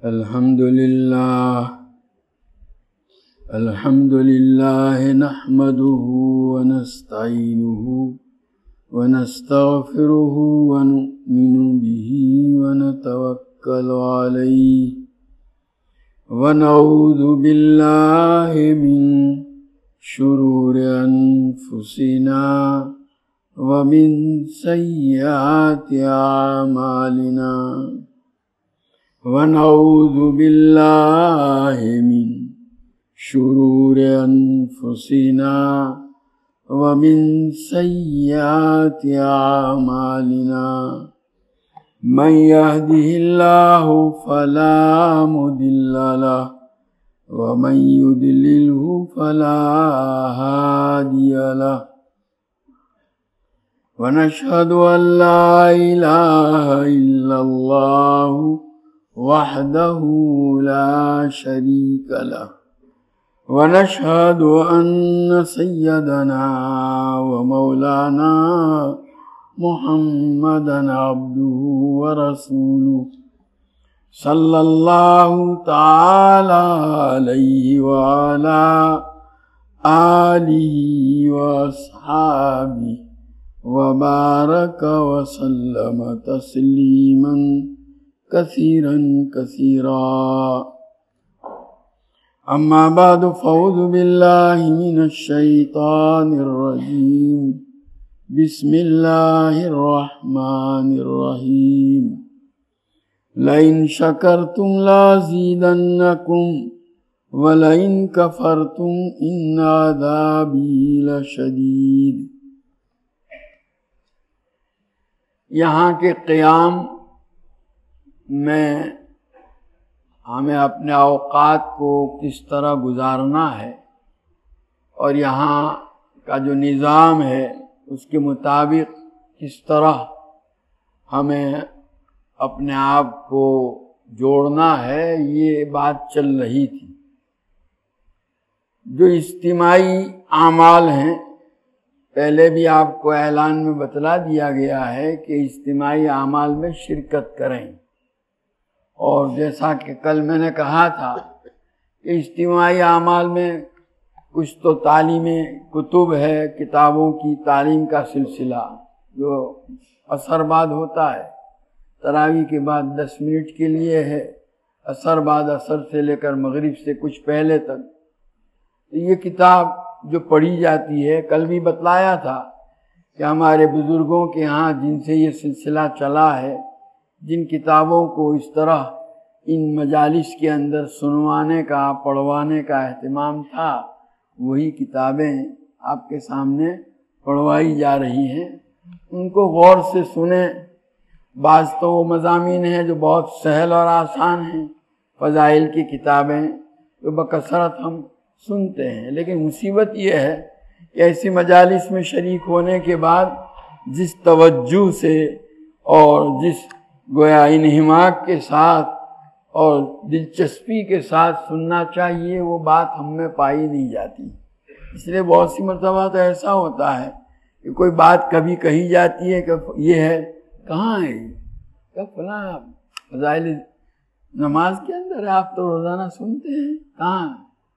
الحمد لله نحمده ونستعينه ونستغفره ونؤمن به ونتوكل عليه ونعوذ بالله من شرور أنفسنا ومن سيئات أعمالنا ونعوذ بالله من شرور أنفسنا ومن سيئات أعمالنا من يهده الله فلا مضل له ومن يضلله فلا هادي له ونشهد أن لا إله إلا الله وحده لا شريك له ونشهد أن سيدنا ومولانا محمدا عبده ورسوله صلى الله تعالى عليه وعلى آله وأصحابه وبارك وسلم تسليما كثيرا كثيرا أما بعد فأعوذ بالله من الشيطان الرجيم بسم الله الرحمن الرحيم لئن شكرتم لأزيدنكم ولئن كفرتم إن عذابي لشديد۔ یہاں کے قیام میں ہمیں اپنے اوقات کو کس طرح گزارنا ہے اور یہاں کا جو نظام ہے اس کے مطابق کس طرح ہمیں اپنے آپ کو جوڑنا ہے، یہ بات چل رہی تھی۔ جو اجتماعی اعمال ہیں، پہلے بھی آپ کو اعلان میں بتلا دیا گیا ہے کہ اجتماعی اعمال میں شرکت کریں، اور جیسا کہ کل میں نے کہا تھا کہ اجتماعی اعمال میں کچھ تو تعلیم کتب ہے، کتابوں کی تعلیم کا سلسلہ جو عصر بعد ہوتا ہے، تراویح کے بعد 10 منٹ کے لیے ہے، عصر بعد عصر سے لے کر مغرب سے کچھ پہلے تک یہ کتاب جو پڑھی جاتی ہے۔ کل بھی بتلایا تھا کہ ہمارے بزرگوں کے ہاں جن سے یہ سلسلہ چلا ہے، جن کتابوں کو اس طرح ان مجالس کے اندر سنوانے کا، پڑھوانے کا اہتمام تھا، وہی کتابیں آپ کے سامنے پڑھوائی جا رہی ہیں۔ ان کو غور سے سنیں۔ بعض تو وہ مضامین ہیں جو بہت سہل اور آسان ہیں، فضائل کی کتابیں جو بکثرت ہم سنتے ہیں، لیکن مصیبت یہ ہے کہ ایسی مجالس میں شریک ہونے کے بعد جس توجہ سے اور جس گویا انہماک کے ساتھ اور دلچسپی کے ساتھ سننا چاہیے، وہ بات ہم میں پائی نہیں جاتی۔ اس لیے بہت سی مرتبہ تو ایسا ہوتا ہے کہ کوئی بات کبھی کہی جاتی ہے کہ یہ ہے، کہاں ہے یہ؟ کہ فلاں فضائل نماز کے اندر ہے، آپ تو روزانہ سنتے ہیں، کہاں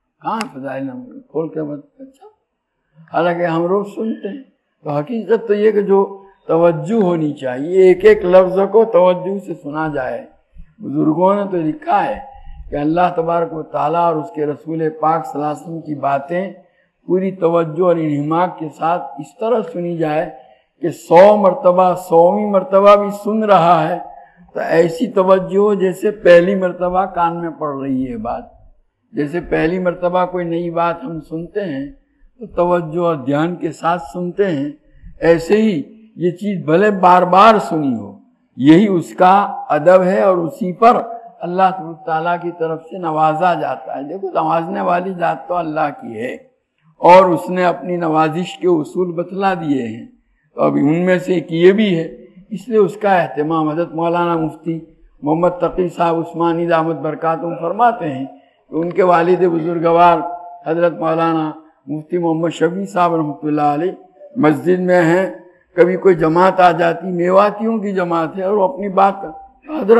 فضائل نماز کھول کے اچھا، حالانکہ ہم روز سنتے ہیں۔ تو حقیقت تو یہ کہ جو توجہ ہونی چاہیے، ایک ایک لفظ کو توجہ سے سنا جائے۔ بزرگوں نے تو لکھا ہے کہ اللہ تبارک و تعالیٰ اور اس کے رسول پاک صلی اللہ علیہ وسلم کی باتیں پوری توجہ اور انہماک کے ساتھ اس طرح سنی جائے کہ 100 مرتبہ 100ویں مرتبہ بھی سن رہا ہے تو ایسی توجہ جیسے پہلی مرتبہ کان میں پڑ رہی ہے بات۔ جیسے پہلی مرتبہ کوئی نئی بات ہم سنتے ہیں تو توجہ اور دھیان کے ساتھ سنتے ہیں، ایسے ہی یہ چیز بھلے بار بار سنی ہو، یہی اس کا ادب ہے اور اسی پر اللہ تعالیٰ کی طرف سے نوازا جاتا ہے۔ دیکھو، نوازنے والی ذات تو اللہ کی ہے اور اس نے اپنی نوازش کے اصول بتلا دیے ہیں، تو ابھی ان میں سے ایک یہ بھی ہے، اس لیے اس کا اہتمام حضرت مولانا مفتی محمد تقی صاحب عثمانی دامت برکاتہم فرماتے ہیں کہ ان کے والد بزرگوار حضرت مولانا مفتی محمد شفیع صاحب رحمۃ اللہ علیہ مسجد میں ہیں، کبھی کوئی جماعت آ جاتی، میواتیوں کی جماعت ہے، اور وہ اپنی بات حضرت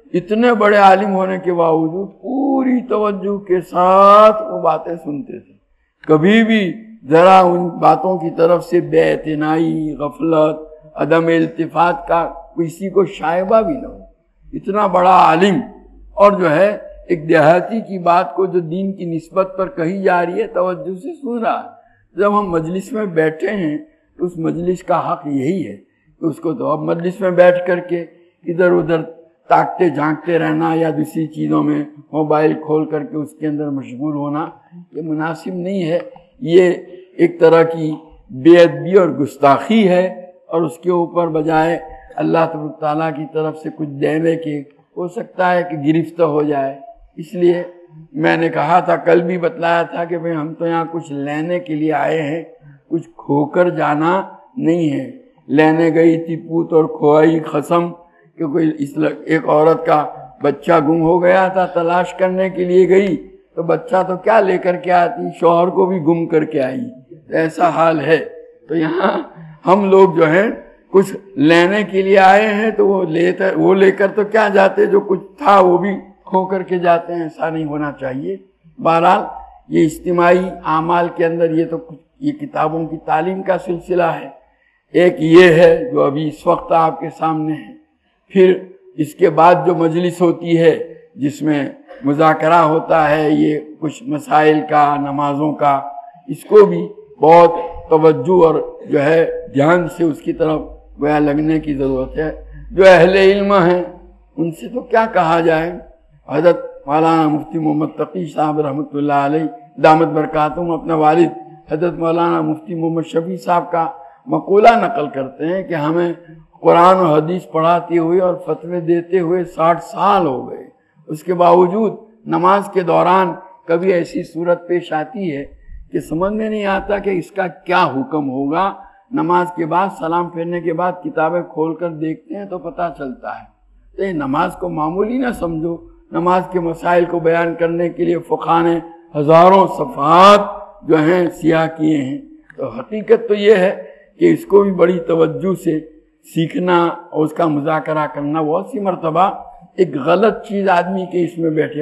اتنے بڑے عالم ہونے کے باوجود پوری توجہ کے ساتھ وہ باتیں سنتے تھے، کبھی بھی ذرا ان باتوں کی طرف سے بے اعتنائی، غفلت، عدم التفات کا کسی کو شائبہ بھی نہ ہو۔ اتنا بڑا عالم اور جو ہے ایک دیہاتی کی بات کو جو دین کی نسبت پر کہی جا رہی ہے توجہ سے سن رہا ہے۔ جب ہم مجلس میں بیٹھے ہیں تو اس مجلس کا حق یہی ہے کہ اس کو تو اب مجلس میں بیٹھ کر کے ادھر ادھر تاکتے جھانکتے رہنا یا دوسری چیزوں میں موبائل کھول کر کے اس کے اندر مشغول ہونا یہ مناسب نہیں ہے۔ یہ ایک طرح کی بے ادبی اور گستاخی ہے، اور اس کے اوپر بجائے اللہ تبارک تعالیٰ کی طرف سے کچھ دینے کے ہو سکتا ہے کہ گرفتہ ہو جائے۔ اس لیے میں نے کہا تھا، کل بھی بتلایا تھا کہ بھئی ہم تو یہاں کچھ لینے کے لیے آئے ہیں، کچھ کھو کر جانا نہیں ہے۔ لینے گئی تھی پوت اور کھوائی قسم کہ کوئی ایک عورت کا بچہ گم ہو گیا تھا، تلاش کرنے کے لیے گئی تو بچہ تو کیا لے کر کے آتی، شوہر کو بھی گم کر کے آئی۔ ایسا حال ہے۔ تو یہاں ہم لوگ جو ہیں کچھ لینے کے لیے آئے ہیں تو وہ لے کر تو کیا جاتے، جو کچھ تھا وہ بھی کھو کر کے جاتے ہیں۔ ایسا نہیں ہونا چاہیے۔ بہرحال یہ اجتماعی اعمال کے اندر یہ کتابوں کی تعلیم کا سلسلہ ہے۔ ایک یہ ہے جو ابھی اس وقت آپ کے سامنے ہے، پھر اس کے بعد جو مجلس ہوتی ہے جس میں مذاکرہ ہوتا ہے یہ کچھ مسائل کا، نمازوں کا، اس کو بھی بہت توجہ اور جو ہے دھیان سے اس کی طرف گویا لگنے کی ضرورت ہے۔ جو اہل علم ہیں ان سے تو کیا کہا جائے۔ حضرت مولانا مفتی محمد تقی صاحب رحمۃ اللہ علیہ دامت برکاتہم اپنا والد حضرت مولانا مفتی محمد شفیع صاحب کا مقولہ نقل کرتے ہیں کہ ہمیں قرآن و حدیث پڑھاتے ہوئے اور فتوے دیتے ہوئے 60 سال ہو گئے، اس کے باوجود نماز کے دوران کبھی ایسی صورت پیش آتی ہے کہ سمجھ میں نہیں آتا کہ اس کا کیا حکم ہوگا۔ نماز کے بعد سلام پھیرنے کے بعد کتابیں کھول کر دیکھتے ہیں تو پتہ چلتا ہے۔ تو یہ نماز کو معمولی نہ سمجھو، نماز کے مسائل کو بیان کرنے کے لیے فقہاء نے ہزاروں صفحات جو ہیں سیاہ کیے ہیں۔ تو حقیقت تو یہ ہے کہ اس کو بھی بڑی توجہ سے سیکھنا اور اس کا مذاکرہ کرنا۔ بہت سی مرتبہ ایک غلط چیز آدمی کے اس میں بیٹھے،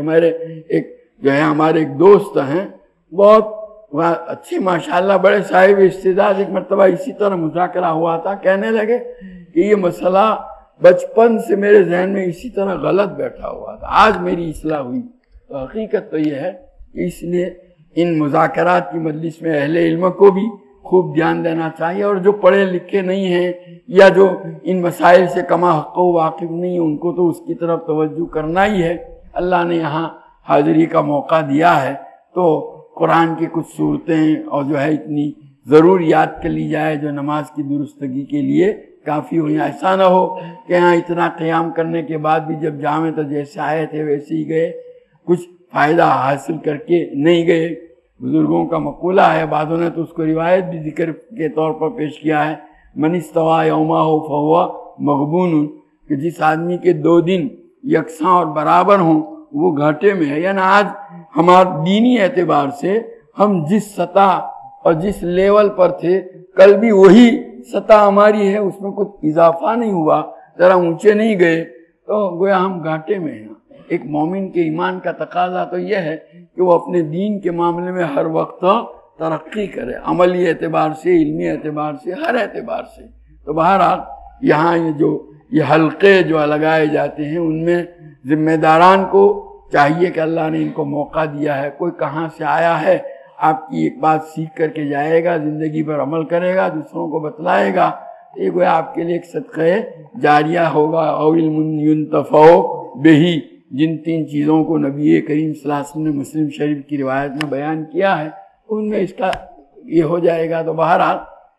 ہمارے ایک دوست ہیں بہت اچھے ماشاءاللہ بڑے صاحب استعداد، ایک مرتبہ اسی طرح مذاکرہ ہوا تھا، کہنے لگے کہ یہ مسئلہ بچپن سے میرے ذہن میں اسی طرح غلط بیٹھا ہوا تھا، آج میری اصلاح ہوئی۔ تو حقیقت تو یہ ہے کہ اس لیے ان مذاکرات کی مجلس میں اہل علم کو بھی خوب دھیان دینا چاہیے، اور جو پڑھے لکھے نہیں ہیں یا جو ان مسائل سے کما حق و واقف نہیں ہیں ان کو تو اس کی طرف توجہ کرنا ہی ہے۔ اللہ نے یہاں حاضری کا موقع دیا ہے تو قرآن کی کچھ صورتیں اور جو ہے اتنی ضرور یاد کر لی جائے جو نماز کی درستگی کے لیے کافی ہو۔ ایسا نہ ہو کہ یہاں اتنا قیام کرنے کے بعد بھی جب جامع تو جیسے آئے تھے ویسے ہی گئے، کچھ فائدہ حاصل کر کے نہیں گئے۔ بزرگوں کا مقولہ ہے، بعضوں نے تو اس کو روایت بھی ذکر کے طور پر پیش کیا ہے، من استوى یومہ فہو مغبون، کہ جس آدمی کے 2 دن یکساں اور برابر ہوں وہ گھاٹے میں ہے۔ یعنی آج ہمارے دینی اعتبار سے ہم جس سطح اور جس لیول پر تھے کل بھی وہی سطح ہماری ہے، اس میں کچھ اضافہ نہیں ہوا، ذرا اونچے نہیں گئے، تو گویا ہم گھاٹے میں ہیں۔ ایک مومن کے ایمان کا تقاضا تو یہ ہے کہ وہ اپنے دین کے معاملے میں ہر وقت ترقی کرے، عملی اعتبار سے، علمی اعتبار سے، ہر اعتبار سے۔ تو بہرحال یہاں یہ حلقے جو لگائے جاتے ہیں ان میں ذمہ داران کو چاہیے کہ اللہ نے ان کو موقع دیا ہے، کوئی کہاں سے آیا ہے آپ کی ایک بات سیکھ کر کے جائے گا، زندگی پر عمل کرے گا، دوسروں کو بتلائے گا، یہ گویا آپ کے لیے ایک صدقہ جاریہ ہوگا۔ او علم ينتفع بہ، جن 3 چیزوں کو نبی کریم صلی اللہ علیہ وسلم نے مسلم شریف کی روایت میں بیان کیا ہے ان میں اس کا یہ ہو جائے گا۔ تو بہرحال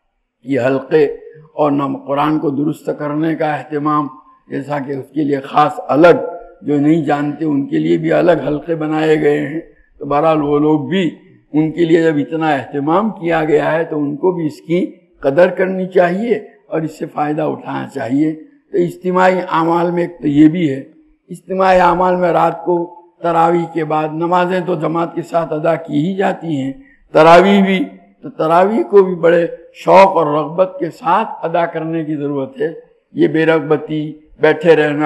یہ حلقے اور قرآن کو درست کرنے کا اہتمام، جیسا کہ اس کے لیے خاص الگ جو نہیں جانتے ان کے لیے بھی الگ حلقے بنائے گئے ہیں، تو بہرحال وہ لوگ بھی، ان کے لیے جب اتنا اہتمام کیا گیا ہے تو ان کو بھی اس کی قدر کرنی چاہیے اور اس سے فائدہ اٹھانا چاہیے۔ تو اجتماعی اعمال میں ایک تو یہ بھی ہے، اجتماعی اعمال میں رات کو تراویح کے بعد نمازیں تو جماعت کے ساتھ ادا کی ہی جاتی ہیں، تراویح بھی، تو تراویح کو بھی بڑے شوق اور رغبت کے ساتھ ادا کرنے کی ضرورت ہے۔ یہ بے رغبتی بیٹھے رہنا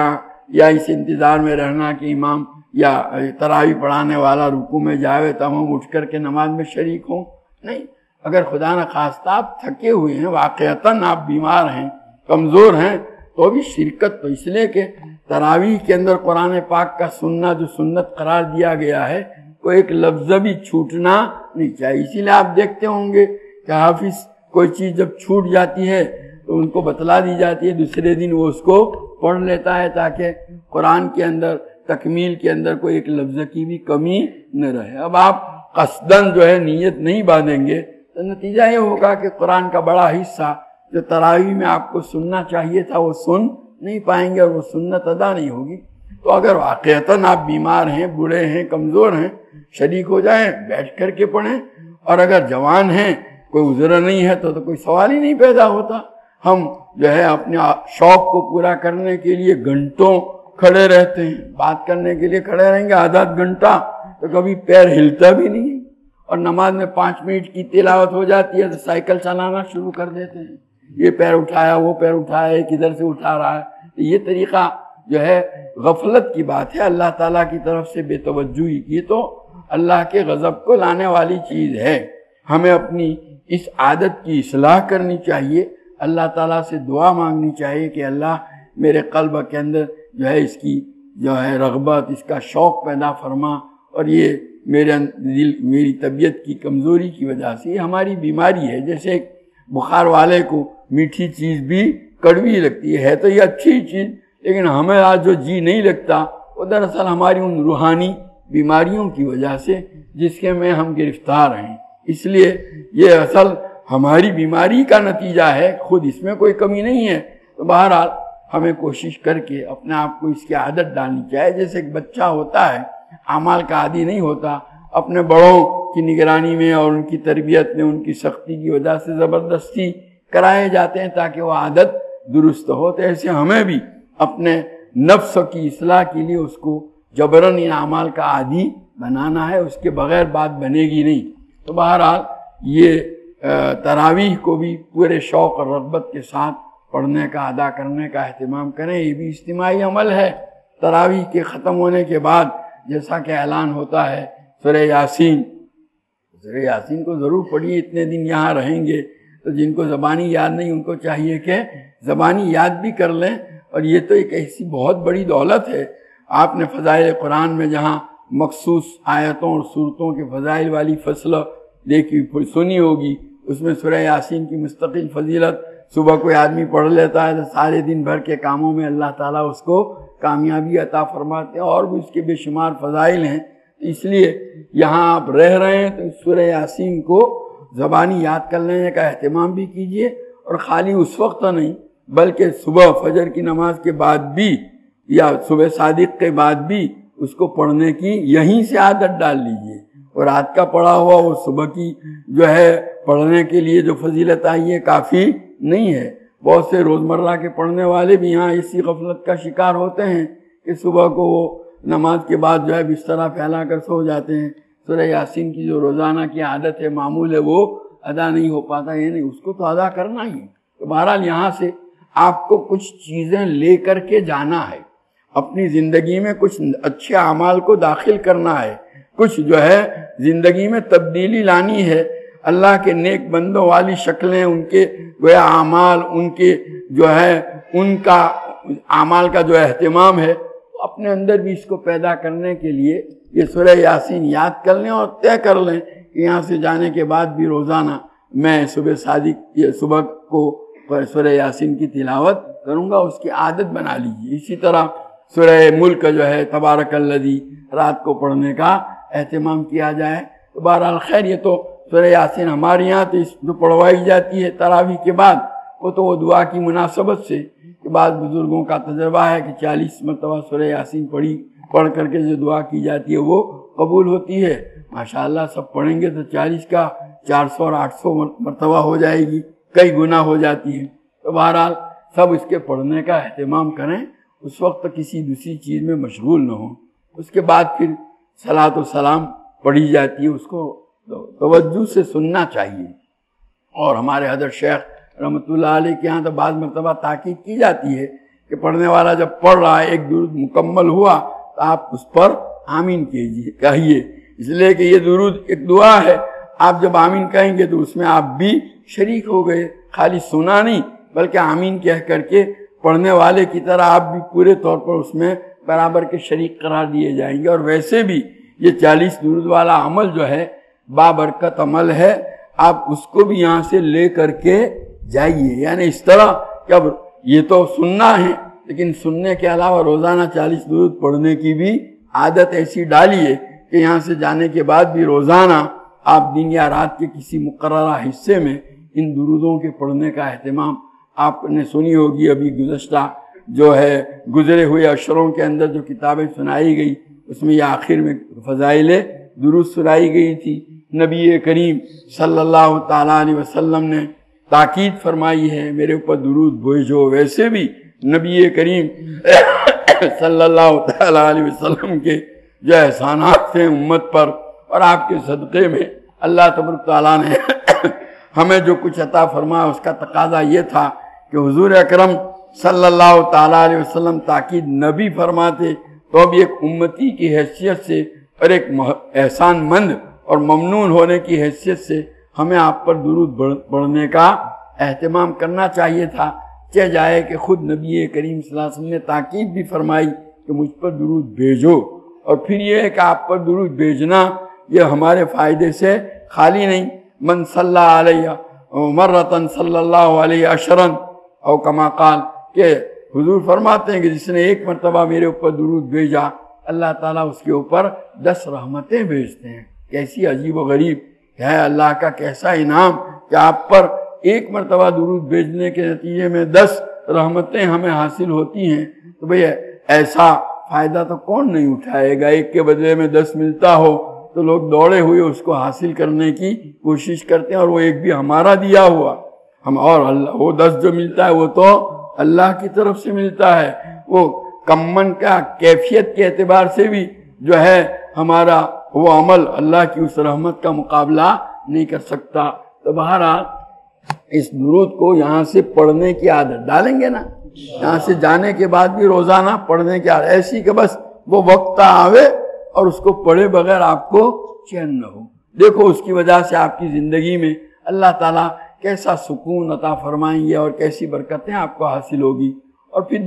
یا اس انتظار میں رہنا کہ امام یا تراویح پڑھانے والا رکوع میں جاوے تب ہم اٹھ کر کے نماز میں شریک ہوں. نہیں، اگر خدا نخواستہ آپ تھکے ہوئے ہیں، واقعتاً آپ بیمار ہیں، کمزور ہیں، تو بھی شرکت، تو اس لیے کہ تراویح کے اندر قرآن پاک کا سننا جو سنت قرار دیا گیا ہے وہ ایک لفظ بھی چھوٹنا نہیں چاہیے. اسی لیے آپ دیکھتے ہوں گے کہ حافظ کوئی چیز جب چھوٹ جاتی ہے تو ان کو بتلا دی جاتی ہے، دوسرے دن وہ اس کو پڑھ لیتا ہے تاکہ قرآن کے اندر تکمیل کے اندر کوئی ایک لفظ کی بھی کمی نہ رہے. اب آپ قصدن جو ہے نیت نہیں باندھیں گے تو نتیجہ یہ ہوگا کہ قرآن کا بڑا حصہ جو تراویح میں آپ کو سننا چاہیے تھا وہ سن نہیں پائیں گے اور وہ سنت ادا نہیں ہوگی. تو اگر واقعتاً آپ بیمار ہیں، بوڑھے ہیں، کمزور ہیں، شریک ہو جائیں، بیٹھ کر کے پڑھیں. اور اگر جوان ہیں، کوئی عذر نہیں ہے تو کوئی سوال ہی نہیں پیدا ہوتا. ہم جو ہے اپنے شوق کو پورا کرنے کے لیے گھنٹوں کھڑے رہتے ہیں، بات کرنے کے لیے کھڑے رہیں گے آدھا گھنٹہ تو کبھی پیر ہلتا بھی نہیں. اور نماز میں 5 منٹ کی تلاوت ہو جاتی ہے تو سائیکل چلانا شروع کر دیتے ہیں، یہ پیر اٹھایا، وہ پیر اٹھایا، ایک ادھر سے اٹھا رہا ہے. یہ طریقہ جو ہے غفلت کی بات ہے، اللہ تعالیٰ کی طرف سے بے توجہی کی تو اللہ کے غضب کو لانے والی چیز ہے. ہمیں اپنی اس عادت کی اصلاح کرنی چاہیے، اللہ تعالیٰ سے دعا مانگنی چاہیے کہ اللہ میرے قلب کے اندر جو ہے اس کی جو ہے رغبت، اس کا شوق پیدا فرما. اور یہ میری طبیعت کی کمزوری کی وجہ سے یہ ہماری بیماری ہے. جیسے ایک بخار والے کو میٹھی چیز بھی کڑوی لگتی ہے تو یہ اچھی چیز، لیکن ہمیں آج جو جی نہیں لگتا وہ دراصل ہماری ان روحانی بیماریوں کی وجہ سے جس کے میں ہم گرفتار ہیں. اس لیے یہ اصل ہماری بیماری کا نتیجہ ہے، خود اس میں کوئی کمی نہیں ہے. تو بہرحال ہمیں کوشش کر کے اپنے آپ کو اس کی عادت ڈالنی چاہیے. جیسے ایک بچہ ہوتا ہے اعمال کا عادی نہیں ہوتا، اپنے بڑوں کی نگرانی میں اور ان کی تربیت میں ان کی سختی کی وجہ سے زبردستی کرائے جاتے ہیں تاکہ وہ عادت درست ہو. تو ایسے ہمیں بھی اپنے نفس کی اصلاح کے لیے اس کو جبراً ان اعمال کا عادی بنانا ہے، اس کے بغیر بات بنے گی نہیں. تو بہرحال یہ تراویح کو بھی پورے شوق اور رغبت کے ساتھ پڑھنے کا، ادا کرنے کا اہتمام کریں. یہ بھی اجتماعی عمل ہے. تراویح کے ختم ہونے کے بعد جیسا کہ اعلان ہوتا ہے سورہ یاسین، سورہ یاسین کو ضرور پڑھیے. اتنے دن یہاں رہیں گے تو جن کو زبانی یاد نہیں ان کو چاہیے کہ زبانی یاد بھی کر لیں. اور یہ تو ایک ایسی بہت بڑی دولت ہے. آپ نے فضائل قرآن میں جہاں مخصوص آیتوں اور صورتوں کے فضائل والی فصل دیکھی سنی ہوگی، اس میں سورہ یاسین کی مستقل فضیلت. صبح کوئی آدمی پڑھ لیتا ہے تو سارے دن بھر کے کاموں میں اللہ تعالیٰ اس کو کامیابی عطا فرماتے ہیں، اور بھی اس کے بے شمار فضائل ہیں. اس لیے یہاں آپ رہ رہے ہیں تو سورہ یاسین کو زبانی یاد کر لینے کا اہتمام بھی کیجیے. اور خالی اس وقت نہیں بلکہ صبح فجر کی نماز کے بعد بھی یا صبح صادق کے بعد بھی اس کو پڑھنے کی یہیں سے عادت ڈال لیجیے. اور رات کا پڑھا ہوا وہ صبح کی جو ہے پڑھنے کے لیے جو فضیلت آئی ہے کافی نہیں ہے. بہت سے روزمرہ کے پڑھنے والے بھی یہاں اسی غفلت کا شکار ہوتے ہیں کہ صبح کو وہ نماز کے بعد جو ہے بسترا پھیلا کر سو جاتے ہیں. سورہ یاسین کی جو روزانہ کی عادت ہے، معمول ہے، وہ ادا نہیں ہو پاتا. یہ نہیں، اس کو تو ادا کرنا ہی. تو بہرحال یہاں سے آپ کو کچھ چیزیں لے کر کے جانا ہے، اپنی زندگی میں کچھ اچھے اعمال کو داخل کرنا ہے، کچھ جو ہے زندگی میں تبدیلی لانی ہے. اللہ کے نیک بندوں والی شکلیں، ان کے وہ اعمال، ان کے جو ہے ان کا اعمال کا جو اہتمام ہے اپنے اندر بھی اس کو پیدا کرنے کے لیے یہ سورہ یاسین یاد کر لیں اور طے کر لیں کہ یہاں سے جانے کے بعد بھی روزانہ میں صبح کو سورہ یاسین کی تلاوت کروں گا. اس کی عادت بنا لیجیے. اسی طرح سورہ ملک جو ہے تبارک الذی رات کو پڑھنے کا اہتمام کیا جائے. تو بہرحال خیر، یہ تو سورہ یاسین ہمارے یہاں تو جو پڑھوائی جاتی ہے تراویح کے بعد وہ دعا کی مناسبت سے کہ بعض بزرگوں کا تجربہ ہے کہ 40 مرتبہ سورہ یاسین پڑھ کر کے جو دعا کی جاتی ہے وہ قبول ہوتی ہے. ماشاءاللہ سب پڑھیں گے تو 40 کا 400 اور 800 مرتبہ ہو جائے گی، کئی گنا ہو جاتی ہے. تو بہرحال سب اس کے پڑھنے کا اہتمام کریں. اس وقت کسی دوسری چیز میں مشغول نہ ہوں. اس کے بعد پھر صلاۃ و سلام پڑھی جاتی ہے، اس کو توجہ سے سننا چاہیے. اور ہمارے حضرت شیخ رحمۃ اللہ علیہ کے یہاں تو بعض مرتبہ تاکید کی جاتی ہے کہ پڑھنے والا جب پڑھ رہا ہے ایک درود مکمل ہوا تو آپ اس پر آمین کہیے، اس لیے کہ یہ درود ایک دعا ہے، آپ جب آمین کہیں گے تو اس میں آپ بھی شریک ہو گئے، خالی سنا نہیں بلکہ آمین کہہ کر کے پڑھنے والے کی طرح آپ بھی پورے طور پر اس میں برابر کے شریک قرار دیے جائیں گے۔ اور ویسے بھی یہ 40 درود والا عمل جو ہے بابرکت عمل ہے، آپ اس کو بھی یہاں سے لے کر کے جائیے، یعنی اس طرح کہ اب یہ تو سننا ہے لیکن سننے کے علاوہ روزانہ 40 درود پڑھنے کی بھی عادت ایسی ڈالیے کہ یہاں سے جانے کے بعد بھی روزانہ آپ دن یا رات کے کسی مقررہ حصے میں ان درودوں کے پڑھنے کا اہتمام، آپ نے سنی ہوگی ابھی گزشتہ جو ہے گزرے ہوئے اشروں کے اندر جو کتابیں سنائی گئی اس میں یہ آخر میں فضائل درود سنائی گئی تھی۔ نبی کریم صلی اللہ تعالیٰ علیہ وسلم نے تاکید فرمائی ہے میرے اوپر درود بھیجو۔ ویسے بھی نبی کریم صلی اللہ تعالیٰ علیہ وسلم کے جو احسانات تھے امت پر اور آپ کے صدقے میں اللہ تبارک تعالیٰ نے ہمیں جو کچھ عطا فرمایا اس کا تقاضا یہ تھا کہ حضور اکرم صلی اللہ تعالیٰ علیہ وسلم تاکید نبی فرماتے تو اب ایک امتی کی حیثیت سے اور ایک احسان مند اور ممنون ہونے کی حیثیت سے ہمیں آپ پر درود پڑھنے کا اہتمام کرنا چاہیے تھا۔ چہ جائے کہ خود نبی کریم صلی اللہ علیہ وسلم نے تاکید بھی فرمائی کہ مجھ پر درود بھیجو، اور پھر یہ ہے کہ آپ پر درود بھیجنا یہ ہمارے فائدے سے خالی نہیں۔ من صلی علیہ مرتن صلی اللہ علیہ عشرن او کما قال، کہ حضور فرماتے ہیں کہ جس نے ایک مرتبہ میرے اوپر درود بھیجا اللہ تعالیٰ اس کے اوپر 10 رحمتیں بھیجتے ہیں۔ کیسی عجیب و غریب ہے اللہ کا کیسا انعام کہ آپ پر ایک مرتبہ درود بھیجنے کے نتیجے میں 10 رحمتیں ہمیں حاصل ہوتی ہیں۔ تو بھئی ایسا فائدہ تو کون نہیں اٹھائے گا؟ ایک کے بدلے میں 10 ملتا ہو تو لوگ دوڑے ہوئے اس کو حاصل کرنے کی کوشش کرتے ہیں، اور وہ ایک بھی ہمارا دیا ہوا ہم، اور اللہ وہ 10 جو ملتا ہے وہ تو اللہ کی طرف سے ملتا ہے، وہ کمن کا کیفیت کے اعتبار سے بھی جو ہے ہمارا وہ عمل اللہ کی اس رحمت کا مقابلہ نہیں کر سکتا۔ تو بہرحال اس درود کو یہاں سے پڑھنے کی عادت ڈالیں گے نا، یہاں سے جانے کے بعد بھی روزانہ پڑھنے کی عادت، ایسی کہ بس وہ وقت آوے اور اس کو پڑھے بغیر آپ کو چین نہ ہو۔ دیکھو اس کی وجہ سے آپ کی زندگی میں اللہ تعالیٰ کیسا سکون عطا فرمائیں گے اور کیسی برکتیں آپ کو حاصل ہوگی۔ اور پھر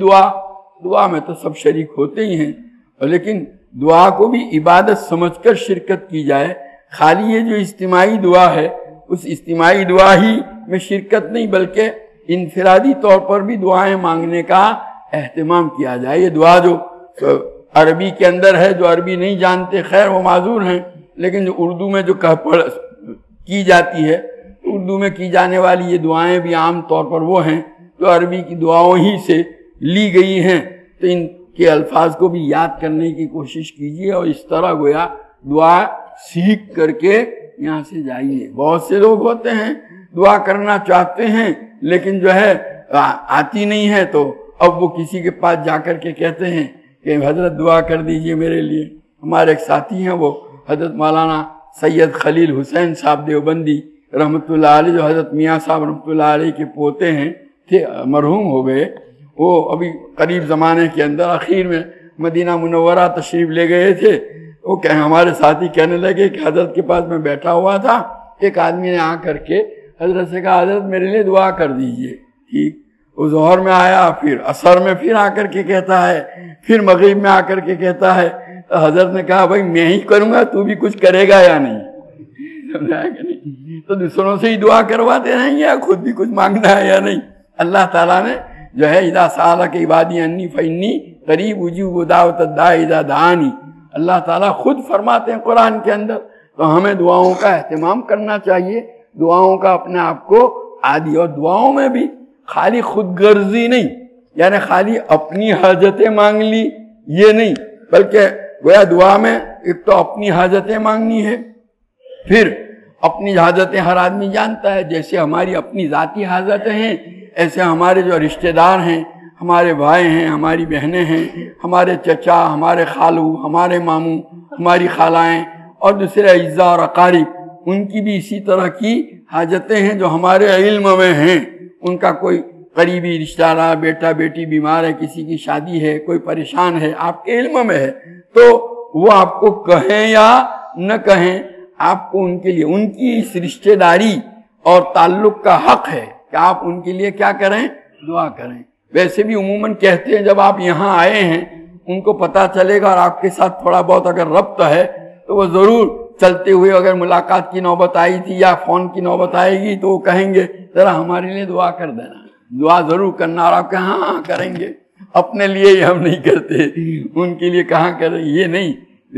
دعا میں تو سب شریک ہوتے ہی ہیں، لیکن دعا کو بھی عبادت سمجھ کر شرکت کی جائے۔ خالی یہ جو اجتماعی دعا ہے اس اجتماعی دعا ہی میں شرکت نہیں بلکہ انفرادی طور پر بھی دعائیں مانگنے کا اہتمام کیا جائے۔ یہ دعا جو عربی کے اندر ہے، جو عربی نہیں جانتے خیر وہ معذور ہیں، لیکن جو اردو میں جو کی جاتی ہے، اردو میں کی جانے والی یہ دعائیں بھی عام طور پر وہ ہیں جو عربی کی دعاؤں ہی سے لی گئی ہیں۔ تو ان کے الفاظ کو بھی یاد کرنے کی کوشش کیجیے اور اس طرح گویا دعا سیکھ کر کے یہاں سے جائیے۔ بہت سے لوگ ہوتے ہیں دعا کرنا چاہتے ہیں لیکن جو ہے آتی نہیں ہے، تو اب وہ کسی کے پاس جا کر کے کہتے ہیں کہ حضرت دعا کر دیجئے میرے لیے۔ ہمارے ایک ساتھی ہیں وہ حضرت مولانا سید خلیل حسین صاحب دیوبندی رحمۃ اللہ علیہ، جو حضرت میاں صاحب رحمۃ اللہ علیہ کے پوتے ہیں، تھے مرحوم ہو گئے، وہ ابھی قریب زمانے کے اندر اخیر میں مدینہ منورہ تشریف لے گئے تھے۔ وہ ہمارے ساتھی کہنے لگے کہ حضرت کے پاس میں بیٹھا ہوا تھا، ایک آدمی نے آ کر کے حضرت سے کہا حضرت میرے لیے دعا کر دیجئے۔ ٹھیک، وہ ظہر میں آیا، پھر عصر میں پھر آ کر کے کہتا ہے، پھر مغرب میں آ کر کے کہتا ہے۔ تو حضرت نے کہا بھائی میں ہی کروں گا، تو بھی کچھ کرے گا یا نہیں؟ سمجھایا کہ نہیں؟ تو دوسروں سے ہی دعا کرواتے رہیں گے یا خود بھی کچھ مانگنا ہے یا نہیں؟ اللہ تعالیٰ نے جو ہے اذا سألک عبادی انی فانی قریب اجیب دعوت الداعی اذا دعانی، اللہ تعالیٰ خود فرماتے ہیں قرآن کے اندر۔ تو ہمیں دعاؤں کا اہتمام کرنا چاہیے، دعاؤں کا اپنے آپ کو عادی، اور دعاؤں میں بھی خالی خود غرضی نہیں، یعنی خالی اپنی حاجتیں مانگ لی یہ نہیں، بلکہ گویا دعا میں ایک تو اپنی حاجتیں مانگنی ہے، پھر اپنی حاجتیں ہر آدمی جانتا ہے، جیسے ہماری اپنی ذاتی حاجتیں ہیں ایسے ہمارے جو رشتہ دار ہیں، ہمارے بھائی ہیں، ہماری بہنیں ہیں، ہمارے چچا، ہمارے خالو، ہمارے ماموں، ہماری خالائیں اور دوسرے اعزاء اور اقارب، ان کی بھی اسی طرح کی حاجتیں ہیں جو ہمارے علم میں ہیں۔ ان کا کوئی قریبی رشتہ دار، بیٹا بیٹی بیمار ہے، کسی کی شادی ہے، کوئی پریشان ہے، آپ کے علم میں ہے، تو وہ آپ کو کہیں یا نہ کہیں، آپ کو ان کے لیے ان کی اس رشتہ داری اور تعلق کا حق ہے کہ آپ ان کے لیے کیا کریں؟ دعا کریں۔ ویسے بھی عموماً کہتے ہیں جب آپ یہاں آئے ہیں ان کو پتہ چلے گا اور آپ کے ساتھ تھوڑا بہت اگر ربط ہے تو وہ ضرور چلتے ہوئے اگر ملاقات کی نوبت آئی تھی یا فون کی نوبت آئے گی تو وہ کہیں گے ذرا ہمارے لیے دعا کر دینا، دعا ضرور کرنا، اور آپ کہیں ہاں کریں گے۔ اپنے لیے ہی ہم نہیں کرتے، ان کے لیے کہاں کریں؟ یہ نہیں،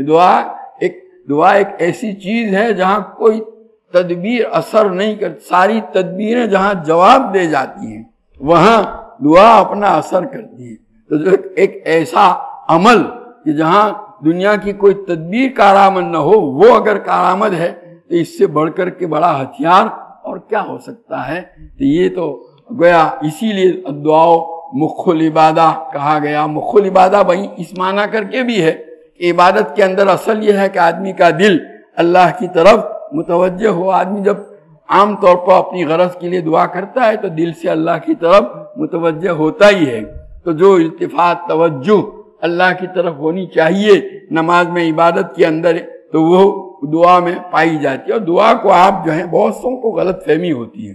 دعا ایک ایسی چیز ہے جہاں کوئی تدبیر اثر نہیں کرتی، ساری تدبیریں جہاں جواب دے جاتی ہیں وہاں دعا اپنا اثر کرتی ہے۔ تو جو ایک ایسا عمل کہ جہاں دنیا کی کوئی تدبیر کارآمد نہ ہو، وہ اگر کارآمد ہے تو اس سے بڑھ کر کے بڑا ہتھیار اور کیا ہو سکتا ہے؟ تو یہ تو گویا اسی لیے دعا مخ العبادہ کہا گیا۔ مخ العبادہ وہی اس معنی کر کے بھی ہے کہ عبادت کے اندر اصل یہ ہے کہ آدمی کا دل اللہ کی طرف متوجہ ہو۔ آدمی جب عام طور پر اپنی غرض کے لیے دعا کرتا ہے تو دل سے اللہ کی طرف متوجہ ہوتا ہی ہے۔ تو جو التفات، توجہ اللہ کی طرف ہونی چاہیے نماز میں، عبادت کے اندر، تو وہ دعا میں پائی جاتی ہے۔ اور دعا کو آپ جو ہے بہت سو کو غلط فہمی ہوتی ہے،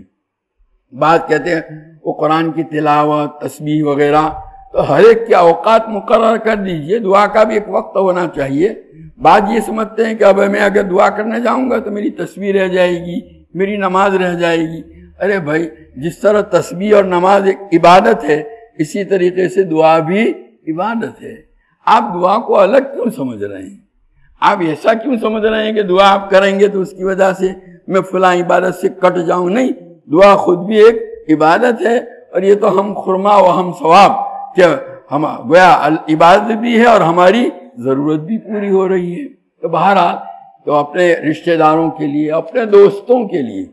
بات کہتے ہیں وہ قرآن کی تلاوت، تسبیح وغیرہ، تو ہر ایک کے اوقات مقرر کر دیجئے، دعا کا بھی ایک وقت ہونا چاہیے۔ بعض یہ سمجھتے ہیں کہ اب میں اگر دعا کرنے جاؤں گا تو میری تسبیح رہ جائے گی، میری نماز رہ جائے گی۔ ارے بھائی، جس طرح تسبیح اور نماز ایک عبادت ہے، اسی طریقے سے دعا بھی عبادت ہے۔ آپ دعا کو الگ کیوں سمجھ رہے ہیں؟ آپ ایسا کیوں سمجھ رہے ہیں کہ دعا آپ کریں گے تو اس کی وجہ سے میں فلاں عبادت سے کٹ جاؤں؟ نہیں، دعا خود بھی ایک عبادت ہے، اور یہ تو ہم خرما و ہم ثواب کہ ہم گویا عبادت بھی ہے اور ہماری ضرورت بھی پوری ہو رہی ہے۔ تو بہرحال تو اپنے رشتہ داروں کے لیے، اپنے دوستوں کے لیے،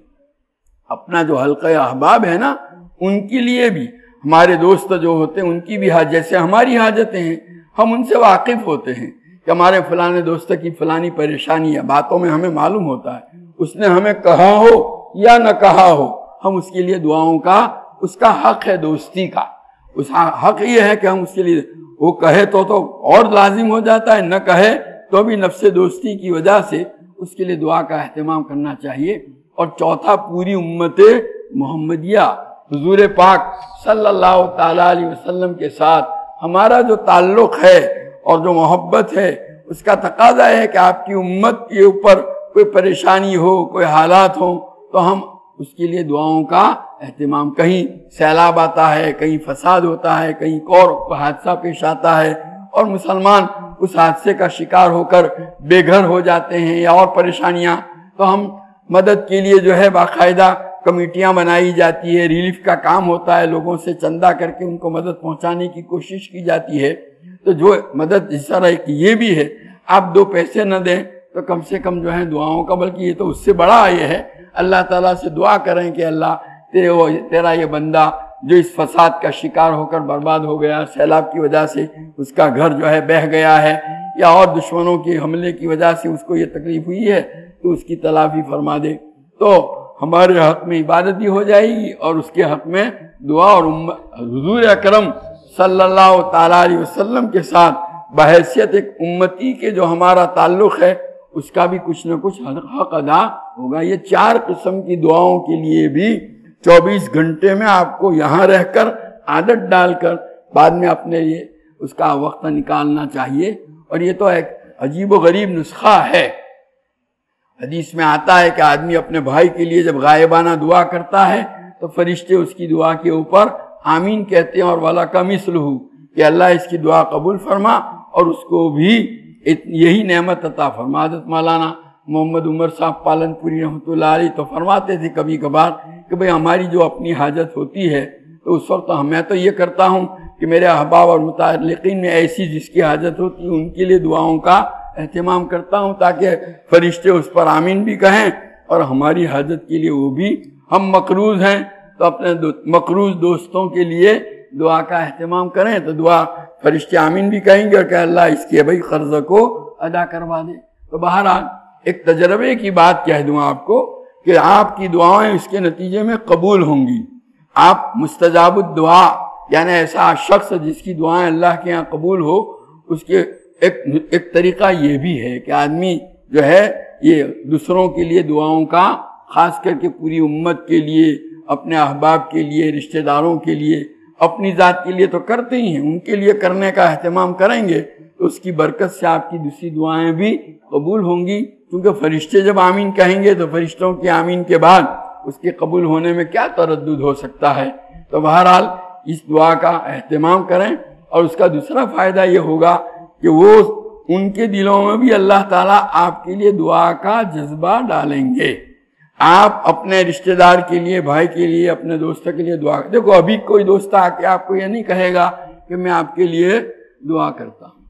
اپنا جو حلقہ احباب ہے نا، ان کے لیے بھی، ہمارے دوست جو ہوتے ہیں ان کی بھی حاجت، جیسے ہماری حاجتیں ہیں، ہم ان سے واقف ہوتے ہیں کہ ہمارے فلانے دوست کی فلانی پریشانی ہے، باتوں میں ہمیں معلوم ہوتا ہے، اس نے ہمیں کہا ہو یا نہ کہا ہو، ہم اس کے لیے دعاؤں کا، اس کا حق ہے دوستی کا، اس حق یہ ہے کہ ہم اس کے لیے، وہ کہے تو اور لازم ہو جاتا ہے، نہ کہے تو بھی نفس دوستی کی وجہ سے اس کے لیے دعا کا اہتمام کرنا چاہیے۔ اور چوتھا، پوری امت محمدیہ حضور پاک صلی اللہ تعالیٰ علیہ وسلم کے ساتھ ہمارا جو تعلق ہے اور جو محبت ہے، اس کا تقاضا ہے کہ آپ کی امت کے اوپر کوئی پریشانی ہو، کوئی حالات ہوں، تو ہم اس کے لیے دعاؤں کا اہتمام، کہیں سیلاب آتا ہے، کہیں فساد ہوتا ہے، کہیں اور حادثہ پیش آتا ہے اور مسلمان اس حادثے کا شکار ہو کر بے گھر ہو جاتے ہیں یا اور پریشانیاں، تو ہم مدد کے لیے جو ہے باقاعدہ کمیٹیاں بنائی جاتی ہے، ریلیف کا کام ہوتا ہے، لوگوں سے چندہ کر کے ان کو مدد پہنچانے کی کوشش کی جاتی ہے۔ تو جو مدد اس طرح کی یہ بھی ہے، آپ 2 پیسے نہ دیں تو کم سے کم جو ہے دعاؤں کا، بلکہ یہ تو اس سے بڑا یہ ہے، اللہ تعالیٰ سے دعا کریں کہ اللہ تیرا یہ بندہ جو اس فساد کا شکار ہو کر برباد ہو گیا، سیلاب کی وجہ سے اس کا گھر جو ہے بہہ گیا ہے، یا اور دشمنوں کے حملے کی وجہ سے اس کو یہ تکلیف ہوئی ہے، تو اس کی تلافی فرما دے، تو ہمارے حق میں عبادت بھی ہو جائے گی اور اس کے حق میں دعا، اور حضور اکرم صلی اللہ تعالیٰ علیہ وسلم کے ساتھ بحیثیت ایک امتی کے جو ہمارا تعلق ہے اس کا بھی کچھ نہ کچھ حق ادا ہوگا۔ یہ 4 قسم کی دعاؤں کے لیے بھی 24 گھنٹے میں آپ کو یہاں رہ کر عادت ڈال کر بعد میں اپنے لیے اس کا وقت نکالنا چاہیے۔ اور یہ تو ایک عجیب و غریب نسخہ ہے، حدیث میں آتا ہے کہ آدمی اپنے بھائی کے لیے جب غائبانہ دعا کرتا ہے تو فرشتے اس کی دعا کے اوپر آمین کہتے ہیں، اور وَلَكَ مِثْلُهُ، کہ اللہ اس کی دعا قبول فرما اور اس کو بھی یہی نعمت عطا فرما۔ حضرت مولانا محمد عمر صاحب پالن پوری رحمۃ اللہ علیہ تو فرماتے تھے کبھی کبھار کہ بھئی ہماری جو اپنی حاجت ہوتی ہے تو اس وقت میں تو یہ کرتا ہوں کہ میرے احباب اور متعلقین میں ایسی جس کی حاجت ہوتی ہے ان کے لیے دعاؤں کا اہتمام کرتا ہوں، تاکہ فرشتے اس پر آمین بھی کہیں اور ہماری حاجت کے لیے وہ بھی، ہم مقروض ہیں تو اپنے مقروض دوستوں کے لیے دعا کا اہتمام کریں، تو دعا فرشتے آمین بھی کہیں گے اور کہ اللہ اس کے بھائی قرض کو ادا کروا دے۔ تو بہرحال ایک تجربے کی بات کہہ دوں آپ کو کہ آپ کی دعائیں اس کے نتیجے میں قبول ہوں گی، آپ مستجاب الدعا یعنی ایسا شخص جس کی دعائیں اللہ کے یہاں قبول ہو، اس کے ایک طریقہ یہ بھی ہے کہ آدمی جو ہے یہ دوسروں کے لیے دعاؤں کا، خاص کر کے پوری امت کے لیے، اپنے احباب کے لیے، رشتہ داروں کے لیے، اپنی ذات کے لیے تو کرتے ہی ہیں، ان کے لیے کرنے کا اہتمام کریں گے تو اس کی برکت سے آپ کی دوسری دعائیں بھی قبول ہوں گی، کیونکہ فرشتے جب آمین کہیں گے تو فرشتوں کی آمین کے بعد اس کے قبول ہونے میں کیا تردد ہو سکتا ہے۔ تو بہرحال اس دعا کا اہتمام کریں، اور اس کا دوسرا فائدہ یہ ہوگا کہ وہ ان کے دلوں میں بھی اللہ تعالیٰ آپ کے لیے دعا کا جذبہ ڈالیں گے۔ آپ اپنے رشتہ دار کے لیے، بھائی کے لیے، اپنے دوستوں کے لیے دعا، دیکھو ابھی کوئی دوست آ کے آپ کو یہ نہیں کہے گا کہ میں آپ کے لیے دعا کرتا ہوں،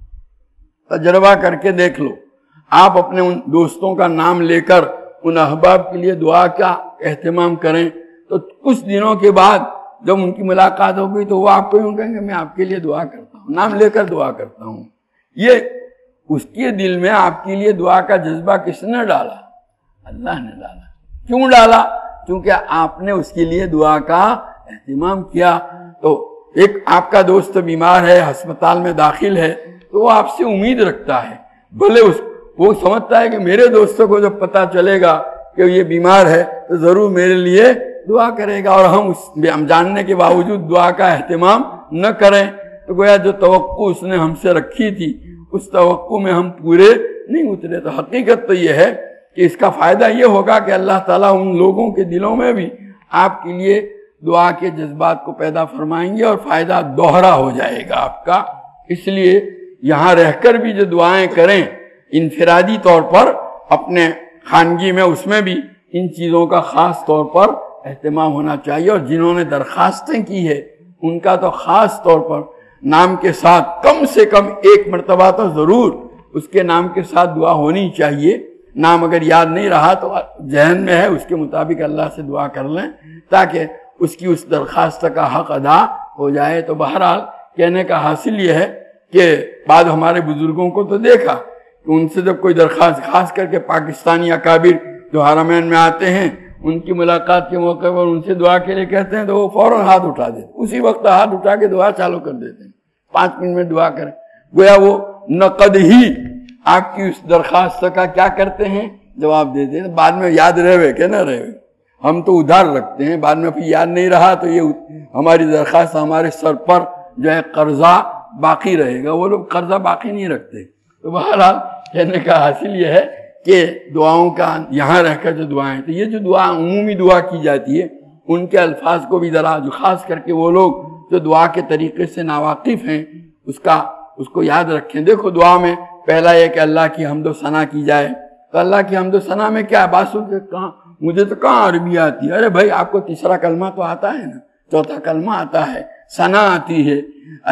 تجربہ کر کے دیکھ لو۔ آپ اپنے ان دوستوں کا نام لے کر ان احباب کے لیے دعا کا اہتمام کریں تو کچھ دنوں کے بعد جب ان کی ملاقات ہوگی تو وہ آپ کو یوں کہیں گے میں آپ کے لیے دعا کرتا ہوں، نام لے کر دعا کرتا ہوں۔ یہ اس کے دل میں آپ کے لیے دعا کا جذبہ کس نے ڈالا؟ اللہ نے ڈالا۔ کیوں ڈالا؟ کیونکہ آپ نے اس کے لیے دعا کا اہتمام کیا۔ تو ایک آپ کا دوست بیمار ہے، ہسپتال میں داخل ہے، تو وہ آپ سے امید رکھتا ہے، بھلے وہ سمجھتا ہے کہ میرے دوستوں کو جب پتا چلے گا کہ یہ بیمار ہے تو ضرور میرے لیے دعا کرے گا، اور ہم جاننے کے باوجود دعا کا اہتمام نہ کریں تو گویا جو توقع اس نے ہم سے رکھی تھی اس توقع میں ہم پورے نہیں اترے۔ تو حقیقت تو یہ ہے کہ اس کا فائدہ یہ ہوگا کہ اللہ تعالیٰ ان لوگوں کے دلوں میں بھی آپ کے لیے دعا کے جذبات کو پیدا فرمائیں گے، اور فائدہ دوہرا ہو جائے گا آپ کا۔ اس لیے یہاں رہ کر بھی جو دعائیں کریں انفرادی طور پر اپنے خانگی میں، اس میں بھی ان چیزوں کا خاص طور پر اہتمام ہونا چاہیے، اور جنہوں نے درخواستیں کی ہے ان کا تو خاص طور پر نام کے ساتھ کم سے کم ایک مرتبہ تو ضرور اس کے نام کے ساتھ دعا ہونی چاہیے۔ نام اگر یاد نہیں رہا تو ذہن میں ہے اس کے مطابق اللہ سے دعا کر لیں تاکہ اس کی اس درخواست کا حق ادا ہو جائے۔ تو بہرحال کہنے کا حاصل یہ ہے کہ بعد ہمارے بزرگوں کو تو دیکھا کہ ان سے جب کوئی درخواست، خاص کر کے پاکستانی اکابر جو حرمین میں آتے ہیں، ان کی ملاقات کے موقع پر ان سے دعا کے لیے کہتے ہیں تو وہ فوراً ہاتھ اٹھا دیتے، اسی وقت ہاتھ اٹھا کے دعا چالو کر دیتے ہیں، 5 منٹ میں دعا کریں، گویا وہ نقد ہی آپ کی اس درخواست کا کیا کرتے ہیں، جواب دیتے ہیں۔ بعد میں یاد رہے کہ نہ رہے، ہم تو ادھار رکھتے ہیں، بعد میں پھر یاد نہیں رہا تو یہ ہماری درخواست ہمارے سر پر جو ہے قرضہ باقی رہے گا۔ وہ لوگ قرضہ باقی نہیں رکھتے۔ تو بہرحال کہنے کا حاصل یہ ہے کہ دعاؤں کا یہاں رہ کر جو دعائیں، تو یہ جو دعا عمومی دعا کی جاتی ہے ان کے الفاظ کو بھی ذرا، جو خاص کر کے وہ لوگ جو دعا کے طریقے سے ناواقف ہیں اس کو یاد رکھیں۔ دیکھو دعا میں پہلا یہ کہ اللہ کی حمد و ثنا کی جائے، تو اللہ کی حمد و ثنا میں کیا باسو کہ کہاں مجھے تو کہاں عربی آتی ہے؟ ارے بھائی آپ کو تیسرا کلمہ تو آتا ہے نا، چوتھا کلمہ آتا ہے، ثنا آتی ہے،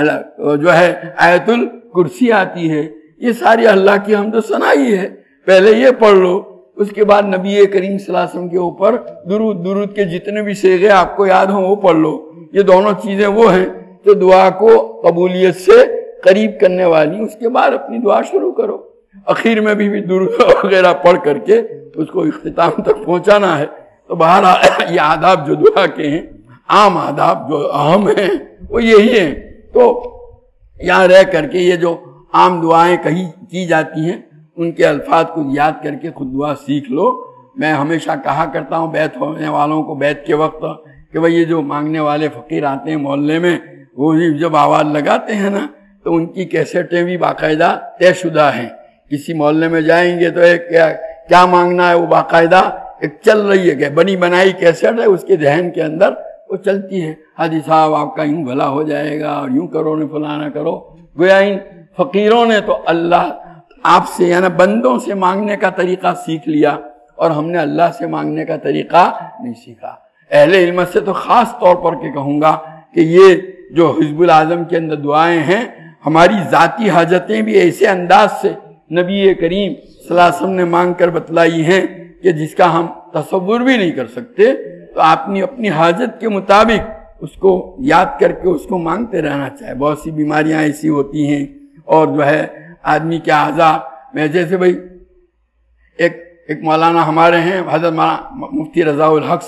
جو ہے آیت الکرسی آتی ہے، یہ ساری اللہ کی حمد و ثنا ہی ہے۔ پہلے یہ پڑھ لو، اس کے بعد نبی کریم صلی اللہ علیہ وسلم کے اوپر درود کے جتنے بھی صیغے آپ کو یاد ہوں وہ پڑھ لو۔ یہ دونوں چیزیں وہ ہیں جو دعا کو قبولیت سے قریب کرنے والی، اس کے بعد اپنی دعا شروع کرو، اخیر میں بھی درود وغیرہ پڑھ کر کے اس کو اختتام تک پہنچانا ہے۔ تو بہرحال یہ آداب جو دعا کے ہیں، عام آداب جو اہم ہیں وہ یہی ہیں۔ تو یہاں رہ کر کے یہ جو عام دعائیں کی جاتی ہیں ان کے الفاظ کو یاد کر کے خود دعا سیکھ لو۔ میں ہمیشہ کہا کرتا ہوں بیت ہونے والوں کو بیت کے وقت کہ بھئی یہ جو مانگنے والے فقیر آتے ہیں محلے میں، وہ جب آواز لگاتے ہیں نا تو ان کی کیسٹیں بھی باقاعدہ طے شدہ ہیں۔ کسی محلے میں جائیں گے تو ایک کیا مانگنا ہے وہ باقاعدہ ایک چل رہی ہے کہ بنی بنائی کیسٹ ہے، اس کے ذہن کے اندر وہ چلتی ہے، حاجی صاحب آپ کا یوں بھلا ہو جائے گا اور یوں کرو نہ فلانا کرو۔ گویا ان فقیروں نے تو اللہ آپ سے یعنی بندوں سے مانگنے کا طریقہ سیکھ لیا، اور ہم نے اللہ سے مانگنے کا طریقہ نہیں سیکھا۔ اہل علم سے تو خاص طور پر کہ کہوں گا کہ یہ جو حزب الاعظم کے اندر دعائیں ہیں، ہماری ذاتی حاجتیں بھی ایسے انداز سے نبی کریم صلی اللہ علیہ وسلم نے مانگ کر بتلائی ہیں کہ جس کا ہم تصور بھی نہیں کر سکتے۔ تو آپ نے اپنی حاجت کے مطابق اس کو یاد کر کے اس کو مانگتے رہنا چاہے۔ بہت سی بیماریاں ایسی ہوتی ہیں اور جو ہے آدمی کے اعضاء میں، جیسے بھئی ایک مولانا ہمارے ہیں حضرت مفتی رضا الحق صاحب،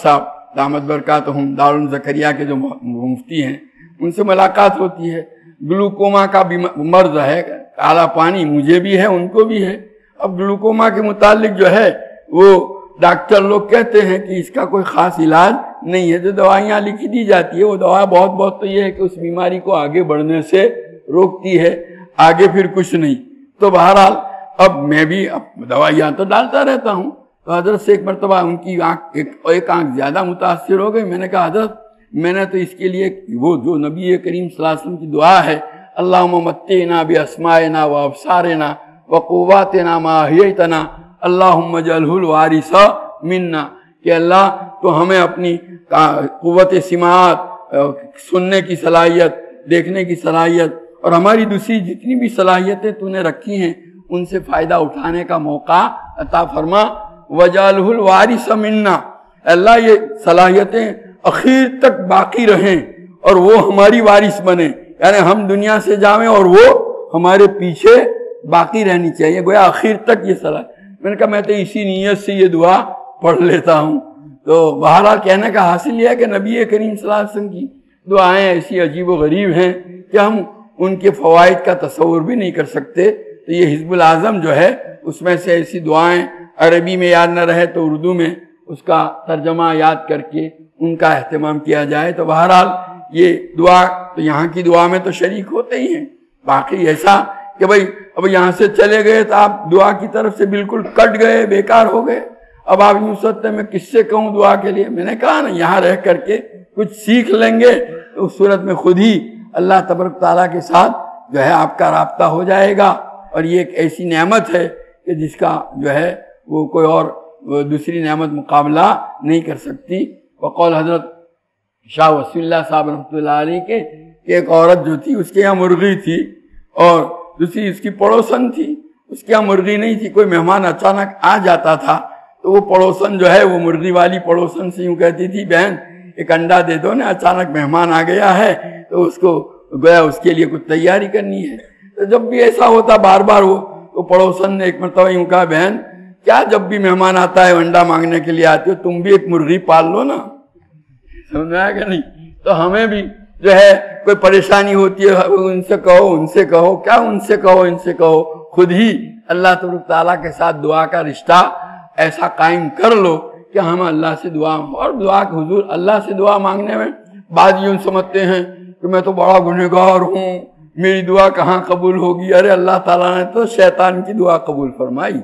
دامت برکاتہم دارال زکریا کے جو مفتی ہیں ان سے ملاقات ہوتی ہے. گلوکوما کا مرض ہے، کالا پانی، مجھے بھی ہے ان کو بھی ہے. اب گلوکوما کے متعلق جو ہے وہ ڈاکٹر لوگ کہتے ہیں کہ اس کا کوئی خاص علاج نہیں ہے، جو دوائیاں لکھی دی جاتی ہے وہ دوا بہت تو یہ ہے کہ اس بیماری کو آگے بڑھنے سے روکتی ہے، آگے پھر کچھ نہیں. تو بہرحال اب میں بھی دوائیاں تو ڈالتا رہتا ہوں. تو حضرت سے ایک مرتبہ ان کی ایک آنکھ زیادہ متاثر ہو گئی. میں نے کہا حضرت میں نے تو اس کے لیے وہ جو نبی کریم صلی اللہ علیہ وسلم کی دعا ہے، اللہم متعنا باسماعنا وابصارنا وقواتنا ما احییتنا اللہم اجعلہ الوارث منا، کہ اللہ تو ہمیں اپنی قوت سماعت، سننے کی صلاحیت، دیکھنے کی صلاحیت اور ہماری دوسری جتنی بھی صلاحیتیں تو نے رکھی ہیں ان سے فائدہ اٹھانے کا موقع عطا فرما. وجعلہ الوارث منا، اللہ یہ صلاحیتیں اخیر تک باقی رہیں اور وہ ہماری وارث بنے، یعنی ہم دنیا سے جاویں اور وہ ہمارے پیچھے باقی رہنی چاہیے، گویا آخر تک یہ صلاح. میں نے کہا میں تو اسی نیت سے یہ دعا پڑھ لیتا ہوں. تو بہرحال کہنے کا حاصل یہ ہے کہ نبی کریم صلی اللہ علیہ وسلم کی دعائیں ایسی عجیب و غریب ہیں کہ ہم ان کے فوائد کا تصور بھی نہیں کر سکتے. تو یہ حزب الاعظم جو ہے اس میں سے ایسی دعائیں عربی میں یاد نہ رہے تو اردو میں اس کا ترجمہ یاد کر کے ان کا اہتمام کیا جائے. تو بہرحال یہ دعا تو یہاں کی دعا میں تو شریک ہوتے ہی ہیں. باقی ایسا کہ بھئی اب یہاں سے چلے گئے تو آپ دعا کی طرف سے بالکل کٹ گئے، بیکار ہو گئے. اب آپ یوں سوچتے ہیں میں کس سے کہوں دعا کے لیے. میں نے کہا نا یہاں رہ کر کے کچھ سیکھ لیں گے تو اس صورت میں خود ہی اللہ تبارک تعالیٰ کے ساتھ جو ہے آپ کا رابطہ ہو جائے گا. اور یہ ایک ایسی نعمت ہے کہ جس کا جو ہے وہ کوئی اور دوسری نعمت مقابلہ نہیں کر سکتی. وقول حضرت شاہ وصی اللہ صاحب رحمۃ اللہ علیہ کے کہ ایک عورت جو تھی اس کے یہاں مرغی تھی اور دوسری اس کی پڑوسن تھی، اس کے یہاں مرغی نہیں تھی. کوئی مہمان اچانک آ جاتا تھا تو وہ پڑوسن جو ہے وہ مرغی والی پڑوسن سے یوں کہتی تھی بہن ایک انڈا دے دو نا، اچانک مہمان آ گیا ہے تو اس کو گویا اس کے لیے کچھ تیاری کرنی ہے. تو جب بھی ایسا ہوتا بار بار وہ تو پڑوسن نے ایک مرتبہ یوں کہا بہن کیا جب بھی مہمان آتا ہے انڈا مانگنے کے لیے آتی ہو، تم بھی ایک مرغی پال لو نا. سمجھ آیا کہ نہیں؟ تو ہمیں بھی جو ہے کوئی پریشانی ہوتی ہے ان سے کہو کیا ان سے کہو خود ہی اللہ تبارک تعالیٰ کے ساتھ دعا کا رشتہ ایسا قائم کر لو کہ ہم اللہ سے دعا. اور دعا کہ حضور اللہ سے دعا مانگنے میں بعض یوں سمجھتے ہیں کہ میں تو بڑا گنہگار ہوں، میری دعا کہاں قبول ہوگی. ارے اللہ تعالیٰ نے تو شیطان کی دعا قبول فرمائی،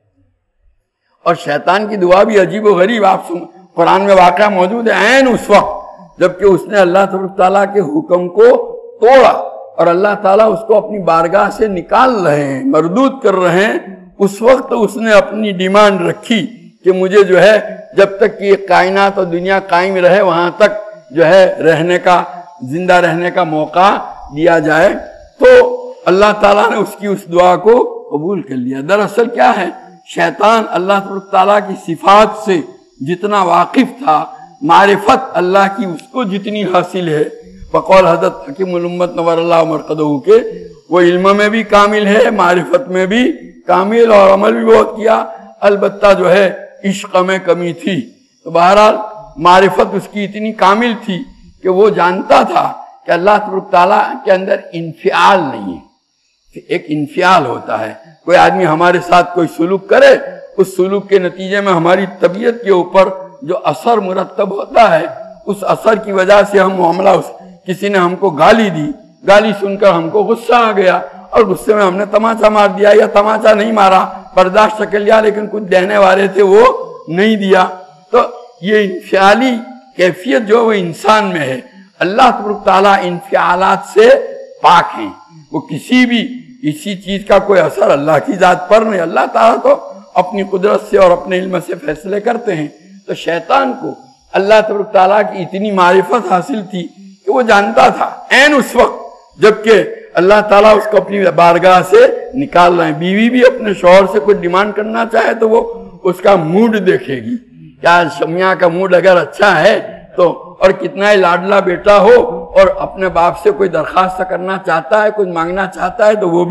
اور شیطان کی دعا بھی عجیب و غریب. آپ قرآن میں واقعہ موجود ہے عین اس وقت جبکہ اس نے اللہ تبارک تعالیٰ کے حکم کو توڑا اور اللہ تعالیٰ اس کو اپنی بارگاہ سے نکال رہے ہیں، مردود کر رہے ہیں. اس وقت اس نے اپنی ڈیمانڈ رکھی کہ مجھے جو ہے جب تک کہ یہ کائنات اور دنیا قائم رہے وہاں تک جو ہے رہنے کا، زندہ رہنے کا موقع دیا جائے. تو اللہ تعالیٰ نے اس کی اس دعا کو قبول کر لیا. دراصل کیا ہے، شیطان اللہ تبارک تعالیٰ کی صفات سے جتنا واقف تھا، معرفت اللہ کی اس کو جتنی حاصل ہے، بقول حضرت حکیم الامت نور اللہ مرقدہ کے وہ علم میں بھی کامل ہے، معرفت میں بھی کامل اور عمل بھی بہت کیا. البتہ جو ہے عشق میں کمی تھی. تو بہرحال معرفت اس کی اتنی کامل تھی کہ وہ جانتا تھا کہ اللہ تبارک تعالیٰ کے اندر انفعال نہیں ہے. ایک انفعال ہوتا ہے، کوئی آدمی ہمارے ساتھ کوئی سلوک کرے، اس سلوک کے نتیجے میں ہماری طبیعت کے اوپر جو اثر مرتب ہوتا ہے، اس اثر کی وجہ سے ہم معاملہ کسی نے ہم کو گالی دی، گالی سن کر ہم کو غصہ آ گیا اور غصے میں ہم نے تماچا مار دیا، یا تماچا نہیں مارا، برداشت کر لیا، لیکن کچھ دینے والے تھے وہ نہیں دیا. تو یہ انفعالی کیفیت جو وہ انسان میں ہے. اللہ تبارک تعالیٰ انفعالات سے پاک ہیں. وہ کسی بھی اسی چیز کا کوئی اثر اللہ کی ذات پر نہیں. اللہ تعالیٰ تو اپنی قدرت سے اور اپنے علم سے فیصلے کرتے ہیں. تو شیطان کو اللہ تبارک تعالیٰ کی اتنی معرفت حاصل تھی کہ وہ جانتا تھا عین اس وقت جبکہ اللہ تعالیٰ اس کو اپنی بارگاہ سے نکال رہے ہیں. بیوی بھی اپنے شوہر سے کوئی ڈیمانڈ کرنا چاہے تو وہ اس کا موڈ دیکھے گی. کیا شمیہ کا موڈ اگر اچھا ہے تو، اور کتنا ہی لاڈلا بیٹا ہو اور اپنے باپ سے کوئی درخواست کرنا چاہتا ہے، کچھ مانگنا چاہتا ہے تو وہ بھی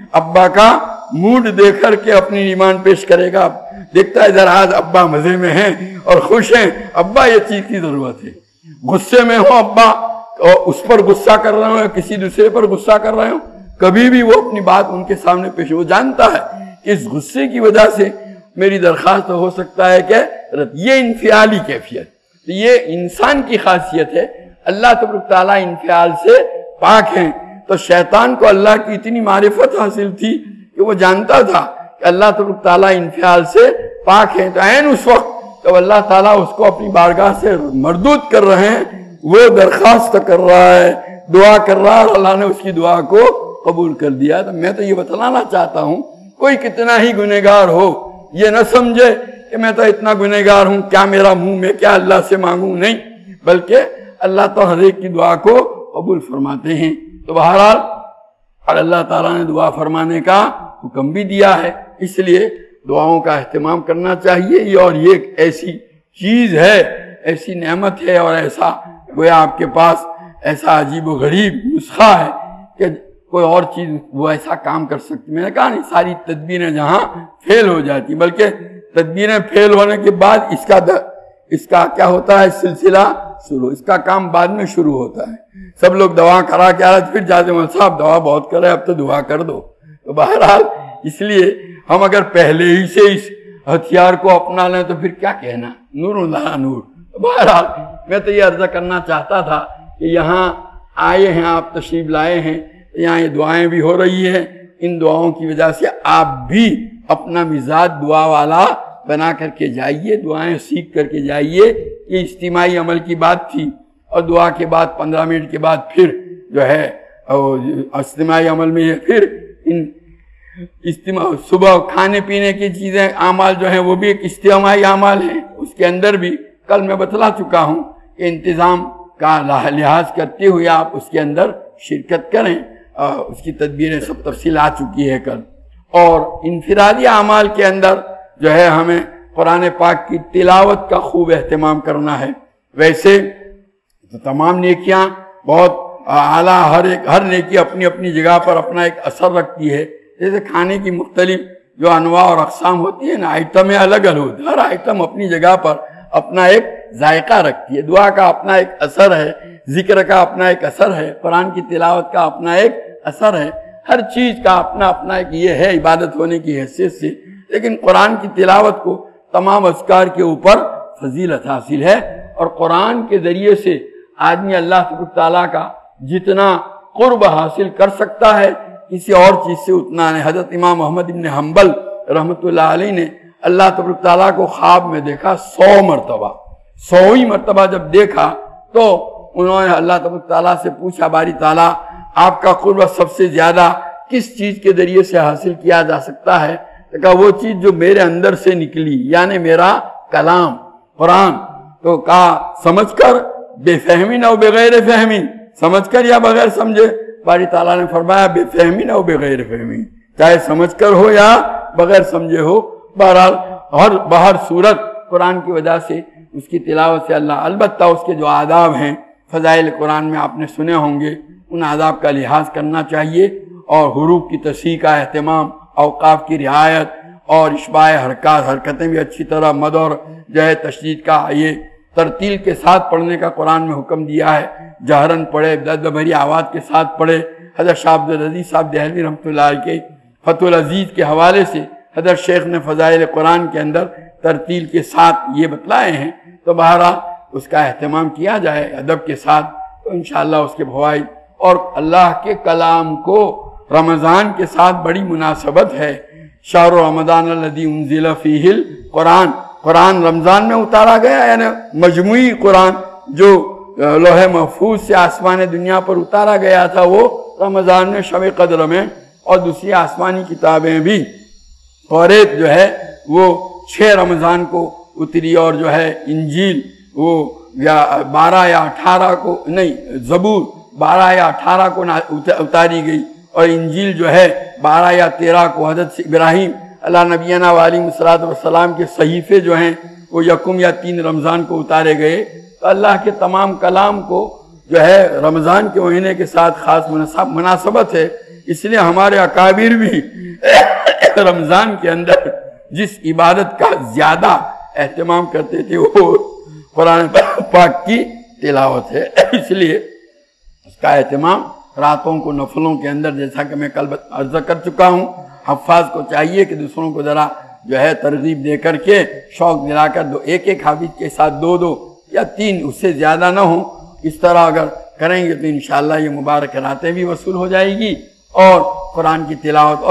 ابا کا موڈ دیکھ کر کے اپنی ایمان پیش کرے گا. دیکھتا ہے ذرا آج ابا مزے میں ہیں اور خوش ہیں, ابا یہ چیز کی ضرورت ہے. غصے میں ہو ابا, اس پر غصہ کر رہے ہوں یا کسی دوسرے پر غصہ کر رہے ہوں, کبھی بھی وہ اپنی بات ان کے سامنے پیش, وہ جانتا ہے کہ اس غصے کی وجہ سے میری درخواست ہو سکتا ہے کہ یہ انفعالی کیفیت, یہ انسان کی خاصیت ہے. اللہ تبارک تعالیٰ انفعال سے پاک ہیں. تو شیطان کو اللہ کی اتنی معرفت حاصل تھی کہ وہ جانتا تھا کہ اللہ تبارک تعالیٰ انفعال سے پاک ہیں. تو عین اس وقت جب اللہ تعالیٰ اس کو اپنی بارگاہ سے مردود کر رہے ہیں, وہ درخواست کر رہا ہے, دعا کر رہا ہے, اور اللہ نے اس کی دعا کو قبول کر دیا. تو میں تو یہ بتلانا چاہتا ہوں, کوئی کتنا ہی گنہگار ہو یہ نہ سمجھے کہ میں تو اتنا گنہگار ہوں, کیا میرا منہ میں کیا اللہ سے مانگوں, نہیں, بلکہ اللہ تو ہر ایک کی دعا کو قبول فرماتے ہیں. تو بہرحال اور اللہ تعالیٰ نے دعا فرمانے کا حکم بھی دیا ہے, اس لیے دعاؤں کا اہتمام کرنا چاہیے. اور یہ ایک ایسی چیز ہے, ایسی نعمت ہے, اور ایسا گویا آپ کے پاس ایسا عجیب و غریب نسخہ ہے کہ کوئی اور چیز وہ ایسا کام کر سکتی. میں نے کہا نہیں, ساری تدبیریں جہاں فیل ہو جاتی, بلکہ تدبیریں فیل ہونے کے بعد اس کا کیا ہوتا ہے, سلسلہ شروع, اس کا کام بعد میں شروع ہوتا ہے. سب لوگ دعا کرا کے آ رہے, پھر جاتے ہیں صاحب دعا بہت کر رہے, اب تو دعا کر دو. تو بہرحال اس لیے ہم اگر پہلے ہی سے اس ہتھیار کو اپنا لیں تو پھر کیا کہنا, نور اللہ نور. بہرحال میں تو یہ عرض کرنا چاہتا تھا کہ یہاں آئے ہیں, آپ تشریف لائے ہیں, یہاں یہ دعائیں بھی ہو رہی ہیں. ان دعاؤں کی وجہ سے آپ بھی اپنا مزاج دعا والا بنا کر کے جائیے, دعائیں سیکھ کر کے جائیے. یہ اجتماعی عمل کی بات تھی, اور دعا کے بعد 15 منٹ کے بعد پھر جو ہے اجتماعی عمل میں یہ پھر ان صبح کھانے پینے کی چیزیں اعمال جو ہیں وہ بھی ایک اجتماعی اعمال ہیں. اس کے اندر بھی کل میں بتلا چکا ہوں کہ انتظام کا لحاظ کرتے ہوئے آپ اس کے اندر شرکت کریں. اس کی تدبیریں سب تفصیل آ چکی ہے کل. اور انفرادی اعمال کے اندر جو ہے ہمیں قرآن پاک کی تلاوت کا خوب اہتمام کرنا ہے. ویسے تو تمام نیکیاں بہت اعلیٰ, ہر نیکی اپنی اپنی جگہ پر اپنا ایک اثر رکھتی ہے. جیسے کھانے کی مختلف جو انواع اور اقسام ہوتی ہیں نا, آئٹمیں الگ الگ ہوتی ہیں, ہر آئٹم اپنی جگہ پر اپنا ایک ذائقہ رکھتی ہے. دعا کا اپنا ایک اثر ہے, ذکر کا اپنا ایک اثر ہے, قرآن کی تلاوت کا اپنا ایک اثر ہے, ہر چیز کا اپنا اپنا ایک یہ ہے عبادت ہونے کی حیثیت سے. لیکن قرآن کی تلاوت کو تمام اذکار کے اوپر فضیلت حاصل ہے, اور قرآن کے ذریعے سے آدمی اللہ تعالیٰ کا جتنا قرب حاصل کر سکتا ہے کسی اور چیز سے اتنا نہیں. حضرت امام محمد بن حنبل رحمۃ اللہ علیہ نے اللہ تبارک تعالیٰ کو خواب میں دیکھا 100 مرتبہ. 100ویں مرتبہ جب دیکھا تو انہوں نے اللہ تبارک تعالیٰ سے پوچھا, باری تعالیٰ آپ کا قرب سب سے زیادہ کس چیز کے ذریعے سے حاصل کیا جا سکتا ہے؟ تو کہا وہ چیز جو میرے اندر سے نکلی, یعنی میرا کلام قرآن. تو کہا سمجھ کر, بے فہمی نہ ہو بغیر فہمی, سمجھ کر یا بغیر سمجھے؟ باری تعالیٰ نے فرمایا بے فہمی نہ ہو بغیر فہمی, چاہے سمجھ کر ہو یا بغیر سمجھے ہو. بہرحال بہر صورت قرآن کی وجہ سے اس کی تلاوت سے اللہ, البتہ اس کے جو آداب ہیں فضائل قرآن میں آپ نے سنے ہوں گے, ان آداب کا لحاظ کرنا چاہیے. اور حروف کی تصحیح کا اہتمام, اوقاف کی رعایت, اور اشباع حرکتیں بھی اچھی طرح مد اور جو ہے تشدید کا یہ ترتیل کے ساتھ پڑھنے کا قرآن میں حکم دیا ہے. جہرن پڑھے, درد بھری آواز کے ساتھ پڑھے. حضرت شاہ عبدالعزیز صاحب دہلوی رحمۃ اللہ علیہ کے فتح العزیز کے حوالے سے حضرت شیخ نے فضائل قرآن کے اندر ترتیل کے ساتھ یہ بتلائے ہیں. تو بہرحال اس کا اہتمام کیا جائے ادب کے ساتھ, تو انشاءاللہ اس کے فوائد. اور اللہ کے کلام کو رمضان کے ساتھ بڑی مناسبت ہے. شہر رمضان الذی انزل فیہ القرآن, قرآن رمضان میں اتارا گیا, یعنی مجموعی قرآن جو لوح محفوظ سے آسمان دنیا پر اتارا گیا تھا وہ رمضان میں شب قدر میں. اور دوسری آسمانی کتابیں بھی, توریت جو ہے وہ 6 رمضان کو اتری, اور جو ہے انجیل وہ 12 یا 18 کو نہیں, زبور 12 یا 18 کو اتاری گئی, اور انجیل جو ہے 12 یا 13 کو حضرت ابراہیم اللہ نبینا علیہ السلام کے صحیفے جو ہیں وہ 1 یا 3 رمضان کو اتارے گئے. تو اللہ کے تمام کلام کو جو ہے رمضان کے مہینے کے ساتھ خاص مناسبت ہے, اس لیے ہمارے اکابر بھی رمضان کے اندر جس عبادت کا زیادہ اہتمام کرتے تھے وہ قرآن پاک کی تلاوت ہے، اس لیے اس کا اہتمام راتوں کو نفلوں کے اندر، جیسا کہ میں کل عرض کر چکا ہوں، حفاظ کو چاہیے کہ دوسروں کو ذرا جو ہے ترغیب دے کر کے شوق دلا کر ایک حافظ کے ساتھ 2 یا 3 اس سے زیادہ نہ ہوں، اس طرح اگر کریں گے تو انشاءاللہ یہ مبارک راتیں بھی وصول ہو جائے گی اور قرآن کی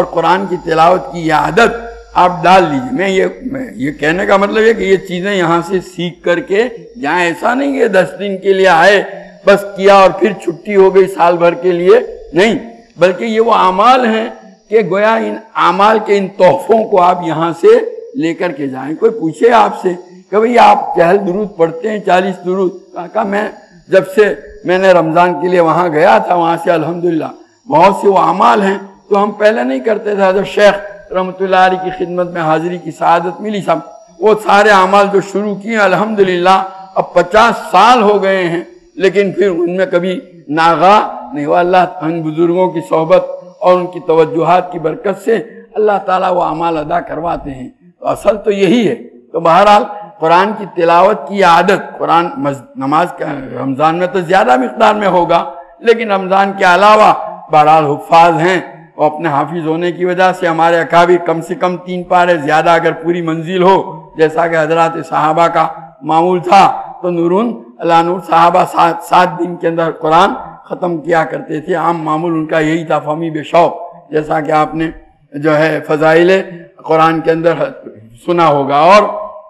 تلاوت کی یہ عادت آپ ڈال لیجیے۔ میں یہ کہنے کا مطلب ہے کہ یہ چیزیں یہاں سے سیکھ کر کے جہاں ایسا نہیں کہ 10 دن کے لیے آئے بس کیا اور پھر چھٹی ہو گئی سال بھر کے لیے، نہیں، بلکہ یہ وہ اعمال ہیں کہ گویا ان اعمال کے ان تحفوں کو آپ یہاں سے لے کر کے جائیں۔ کوئی پوچھے آپ سے کہ بھئی آپ چہل درود پڑھتے ہیں 40 درود؟ کہا میں جب سے میں نے رمضان کے لیے وہاں گیا تھا وہاں سے الحمدللہ بہت سے وہ اعمال ہیں تو ہم پہلے نہیں کرتے تھے۔ حضرت شیخ رحمۃ اللہ علیہ کی خدمت میں حاضری کی سعادت ملی، سب وہ سارے اعمال جو شروع کیے الحمدللہ اب 50 سال ہو گئے ہیں، لیکن پھر ان میں کبھی ناغا نہیں ہوا۔ اللہ ان بزرگوں کی صحبت اور ان کی توجہات کی برکت سے اللہ تعالیٰ وہ اعمال ادا کرواتے ہیں، تو اصل تو یہی ہے۔ تو بہرحال قرآن کی تلاوت کی عادت، قرآن نماز کا رمضان میں تو زیادہ مقدار میں ہوگا، لیکن رمضان کے علاوہ بہرحال حفاظ ہیں اور اپنے حافظ ہونے کی وجہ سے ہمارے اکابر کم سے کم 3 پارے، زیادہ اگر پوری منزل ہو جیسا کہ حضرات صحابہ کا معمول تھا تو نورون اللہ نور صحابہ 7 دن کے اندر قرآن ختم کیا کرتے تھے، عام معمول ان کا یہی تھا، فہمی بے شوق، جیسا کہ آپ نے جو ہے فضائل قرآن کے اندر سنا ہوگا۔ اور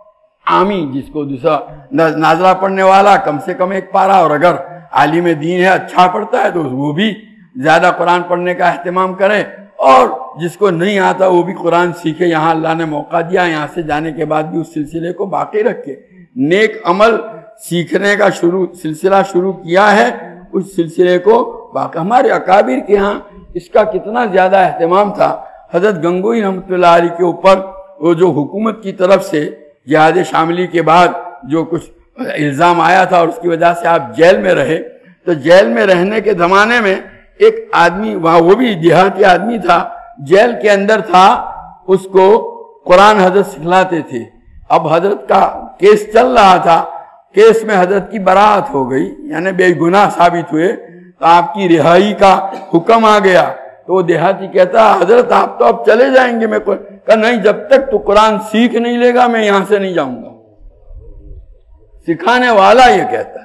عامی جس کو دوسرا نازلہ پڑھنے والا کم سے کم 1 پارا، اور اگر عالم دین ہے اچھا پڑھتا ہے تو وہ بھی زیادہ قرآن پڑھنے کا اہتمام کرے، اور جس کو نہیں آتا وہ بھی قرآن سیکھے۔ یہاں اللہ نے موقع دیا، یہاں سے جانے کے بعد بھی اس سلسلے کو باقی رکھے۔ نیک عمل سیکھنے کا سلسلہ شروع کیا ہے، اس سلسلے کو باقی ہمارے اکابر کے ہاں اس کا کتنا زیادہ اہتمام تھا۔ حضرت گنگوئی رحمۃ اللہ علیہ کے اوپر وہ جو حکومت کی طرف سے جہاد شاملی کے بعد جو کچھ الزام آیا تھا اور اس کی وجہ سے آپ جیل میں رہے، تو جیل میں رہنے کے زمانے میں ایک آدمی وہاں، وہ بھی دیہاتی آدمی تھا، جیل کے اندر تھا، اس کو قرآن حضرت سکھلاتے تھے۔ اب حضرت کا کیس چل رہا تھا، کیس میں حضرت کی برات ہو گئی، یعنی بے گناہ ثابت ہوئے، تو آپ کی رہائی کا حکم آ گیا۔ تو وہ دیہاتی کہتا حضرت آپ تو اب چلے جائیں گے، میں کہا نہیں، جب تک تو قرآن سیکھ نہیں لے گا میں یہاں سے نہیں جاؤں گا۔ سکھانے والا یہ کہتا ہے۔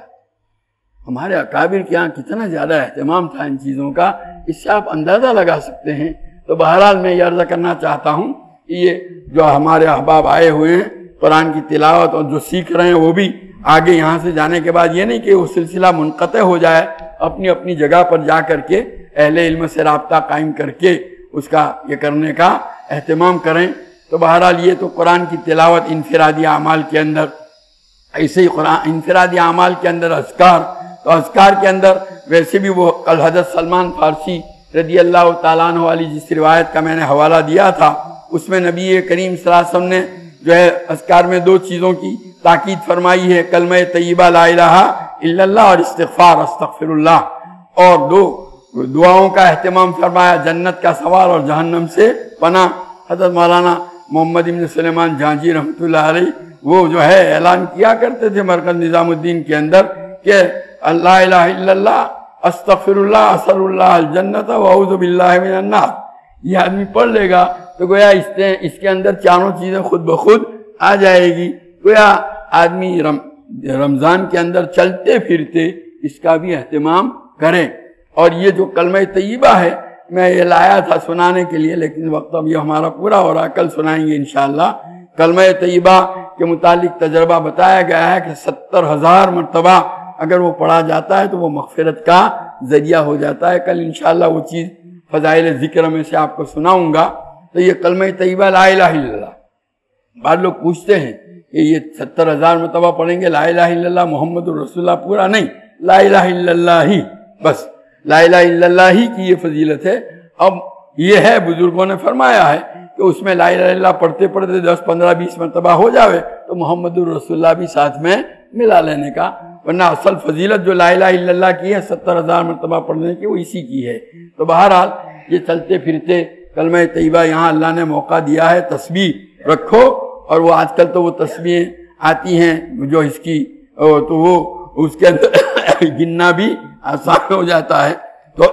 ہمارے اکابر کے یہاں کتنا زیادہ اہتمام تھا ان چیزوں کا، اس سے آپ اندازہ لگا سکتے ہیں۔ تو بہرحال میں یہ عرض کرنا چاہتا ہوں کہ یہ جو ہمارے احباب آئے ہوئے ہیں قرآن کی تلاوت اور جو سیکھ رہے ہیں، وہ بھی آگے یہاں سے جانے کے بعد یہ نہیں کہ وہ سلسلہ منقطع ہو جائے، اپنی اپنی جگہ پر جا کر کے اہل علم سے رابطہ قائم کر کے اس کا یہ کرنے کا اہتمام کریں۔ تو بہرحال یہ تو قرآن کی تلاوت انفرادی اعمال کے اندر، ایسے ہی قرآن انفرادی اعمال کے اندر اذکار، تو اذکار کے اندر ویسے بھی وہ کل حضرت سلمان فارسی رضی اللہ تعالیٰ عنہ والی جس روایت کا میں نے حوالہ دیا تھا، اس میں نبی کریم صلی اللہ علیہ وسلم نے جو ہے اذکار میں 2 چیزوں کی تاکید فرمائی ہے، کلمہ طیبہ لا الہ الا اللہ اور استغفار استغفر اللہ، اور 2 دعاؤں کا اہتمام فرمایا، جنت کا سوال اور جہنم سے پناہ۔ حضرت مولانا محمد بن سلیمان جہانگیر رحمۃ اللہ علیہ وہ جو ہے اعلان کیا کرتے تھے مرکز نظام الدین کے اندر کہ لا الہ الا اللہ استغفر اللہ اسأل اللہ الجنت واعوذ باللہ من النار۔ یہ آدمی پڑھ لے گا تو گویا اس کے اندر چاروں چیزیں خود بخود آ جائے گی۔ گویا آدمی رمضان کے اندر چلتے پھرتے اس کا بھی اہتمام کریں۔ اور یہ جو کلمہ طیبہ ہے میں یہ لایا تھا سنانے کے لیے، لیکن وقت اب یہ ہمارا پورا ہو رہا، کل سنائیں گے انشاءاللہ۔ کلمہ طیبہ کے متعلق تجربہ بتایا گیا ہے کہ 70,000 مرتبہ اگر وہ پڑھا جاتا ہے تو وہ مغفرت کا ذریعہ ہو جاتا ہے۔ کل انشاءاللہ وہ چیز فضائل ذکر میں سے آپ کو سناؤں گا۔ تو یہ کلمہ طیبہ لا الہ الا اللہ، بعض لوگ پوچھتے ہیں کہ یہ 70,000 مرتبہ پڑھیں گے لا الہ الا اللہ محمد الرسول اللہ پورا؟ نہیں، لا الہ الا اللہ ہی، بس لا الہ الا اللہ ہی کی یہ فضیلت ہے۔ اب یہ ہے بزرگوں نے فرمایا ہے کہ اس میں لا الہ الا اللہ پڑھتے پڑھتے 10 15 20 مرتبہ ہو جاوے تو محمد الرسول اللہ بھی ساتھ میں ملا لینے کا، ورنہ اصل فضیلت جو لا الہ الا اللہ کی ہے 70,000 مرتبہ پڑھنے کی وہ اسی کی ہے۔ تو بہرحال یہ چلتے پھرتے کلمہ طیبہ یہاں اللہ نے موقع دیا ہے، تسبیح رکھو، اور وہ آج کل تو وہ تسبیحیں آتی ہیں جو اس کی تو وہ اس کے اندر گننا بھی آسان ہو جاتا ہے. تو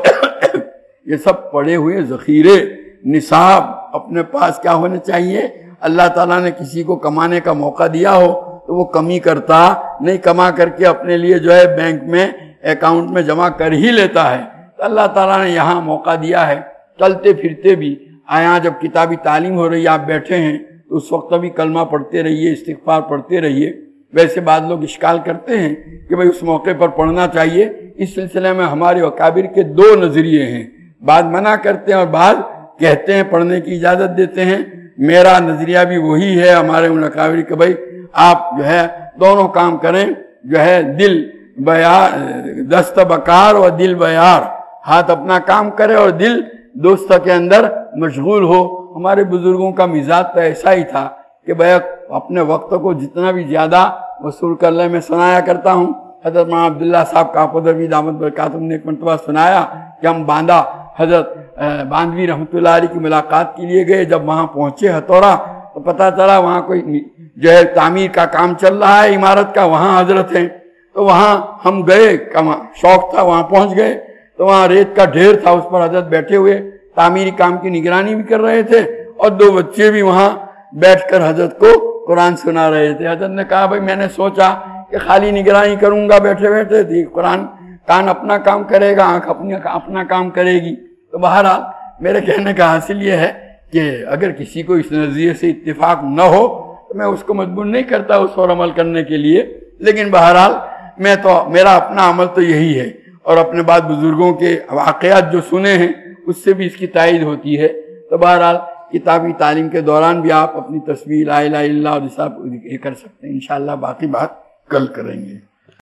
یہ سب پڑے ہوئے ذخیرے نصاب اپنے پاس کیا ہونے چاہیے. اللہ تعالیٰ نے کسی کو کمانے کا موقع دیا ہو تو وہ کمی کرتا نہیں، کما کر کے اپنے لیے جو ہے بینک میں اکاؤنٹ میں جمع کر ہی لیتا ہے. تو اللہ تعالیٰ نے یہاں موقع دیا ہے چلتے پھرتے بھی. یہاں جب کتابی تعلیم ہو رہی ہے، آپ بیٹھے ہیں تو اس وقت بھی کلمہ پڑھتے رہیے، استغفار پڑھتے رہیے. ویسے بعض لوگ اشکال کرتے ہیں کہ بھئی اس موقع پر پڑھنا چاہیے. اس سلسلے میں ہمارے اکابر کے دو نظریے ہیں، بعض منع کرتے ہیں اور بعض کہتے ہیں پڑھنے کی اجازت دیتے ہیں. میرا نظریہ بھی وہی ہے ہمارے ان اکابر کہ بھئی آپ جو ہے دونوں کام کریں، جو ہے دل بیار دست بکار و دل بیار، ہاتھ اپنا کام کرے اور دل دوست کے اندر مشغول ہو. ہمارے بزرگوں کا مزاج تو ایسا ہی تھا کہ بھئی اپنے وقت کو جتنا بھی زیادہ وصول کر لے. میں سنایا کرتا ہوں، حضرت مولانا عبداللہ صاحب کاپودروی دامت برکاتہم نے ایک مرتبہ سنایا کہ ہم باندھا حضرت باندھوی رحمۃ اللہ علیہ کی ملاقات کے لیے گئے. جب وہاں پہنچے ہتھوڑا تو پتہ چلا وہاں کوئی جو ہے تعمیر کا کام چل رہا ہے عمارت کا، وہاں حضرت ہیں. تو وہاں ہم گئے، شوق تھا، وہاں پہنچ گئے تو وہاں ریت کا ڈھیر تھا، اس پر حضرت بیٹھے ہوئے تعمیری کام کی نگرانی بھی کر رہے تھے، اور دو بچے بھی وہاں بیٹھ کر حضرت کو قرآن سنا رہے تھے. حضرت نے کہا بھئی میں نے سوچا کہ خالی نگرانی کروں گا بیٹھے بیٹھے، قرآن کان اپنا کام کرے گا، آنکھ اپنا کام کرے گی. تو بہرحال میرے کہنے کا حاصل یہ ہے کہ اگر کسی کو اس نظریے سے اتفاق نہ ہو تو میں اس کو مجبور نہیں کرتا اس پر عمل کرنے کے لیے. لیکن بہرحال میرا اپنا عمل تو یہی ہے، اور اپنے بعد بزرگوں کے واقعات جو سنے ہیں اس سے بھی اس کی تائید ہوتی ہے. تو بہرحال کتابی تعلیم کے دوران بھی آپ اپنی تسبیح لا الہ الا اللہ اور یہ کر سکتے ہیں. انشاءاللہ باقی بات کل کریں گے.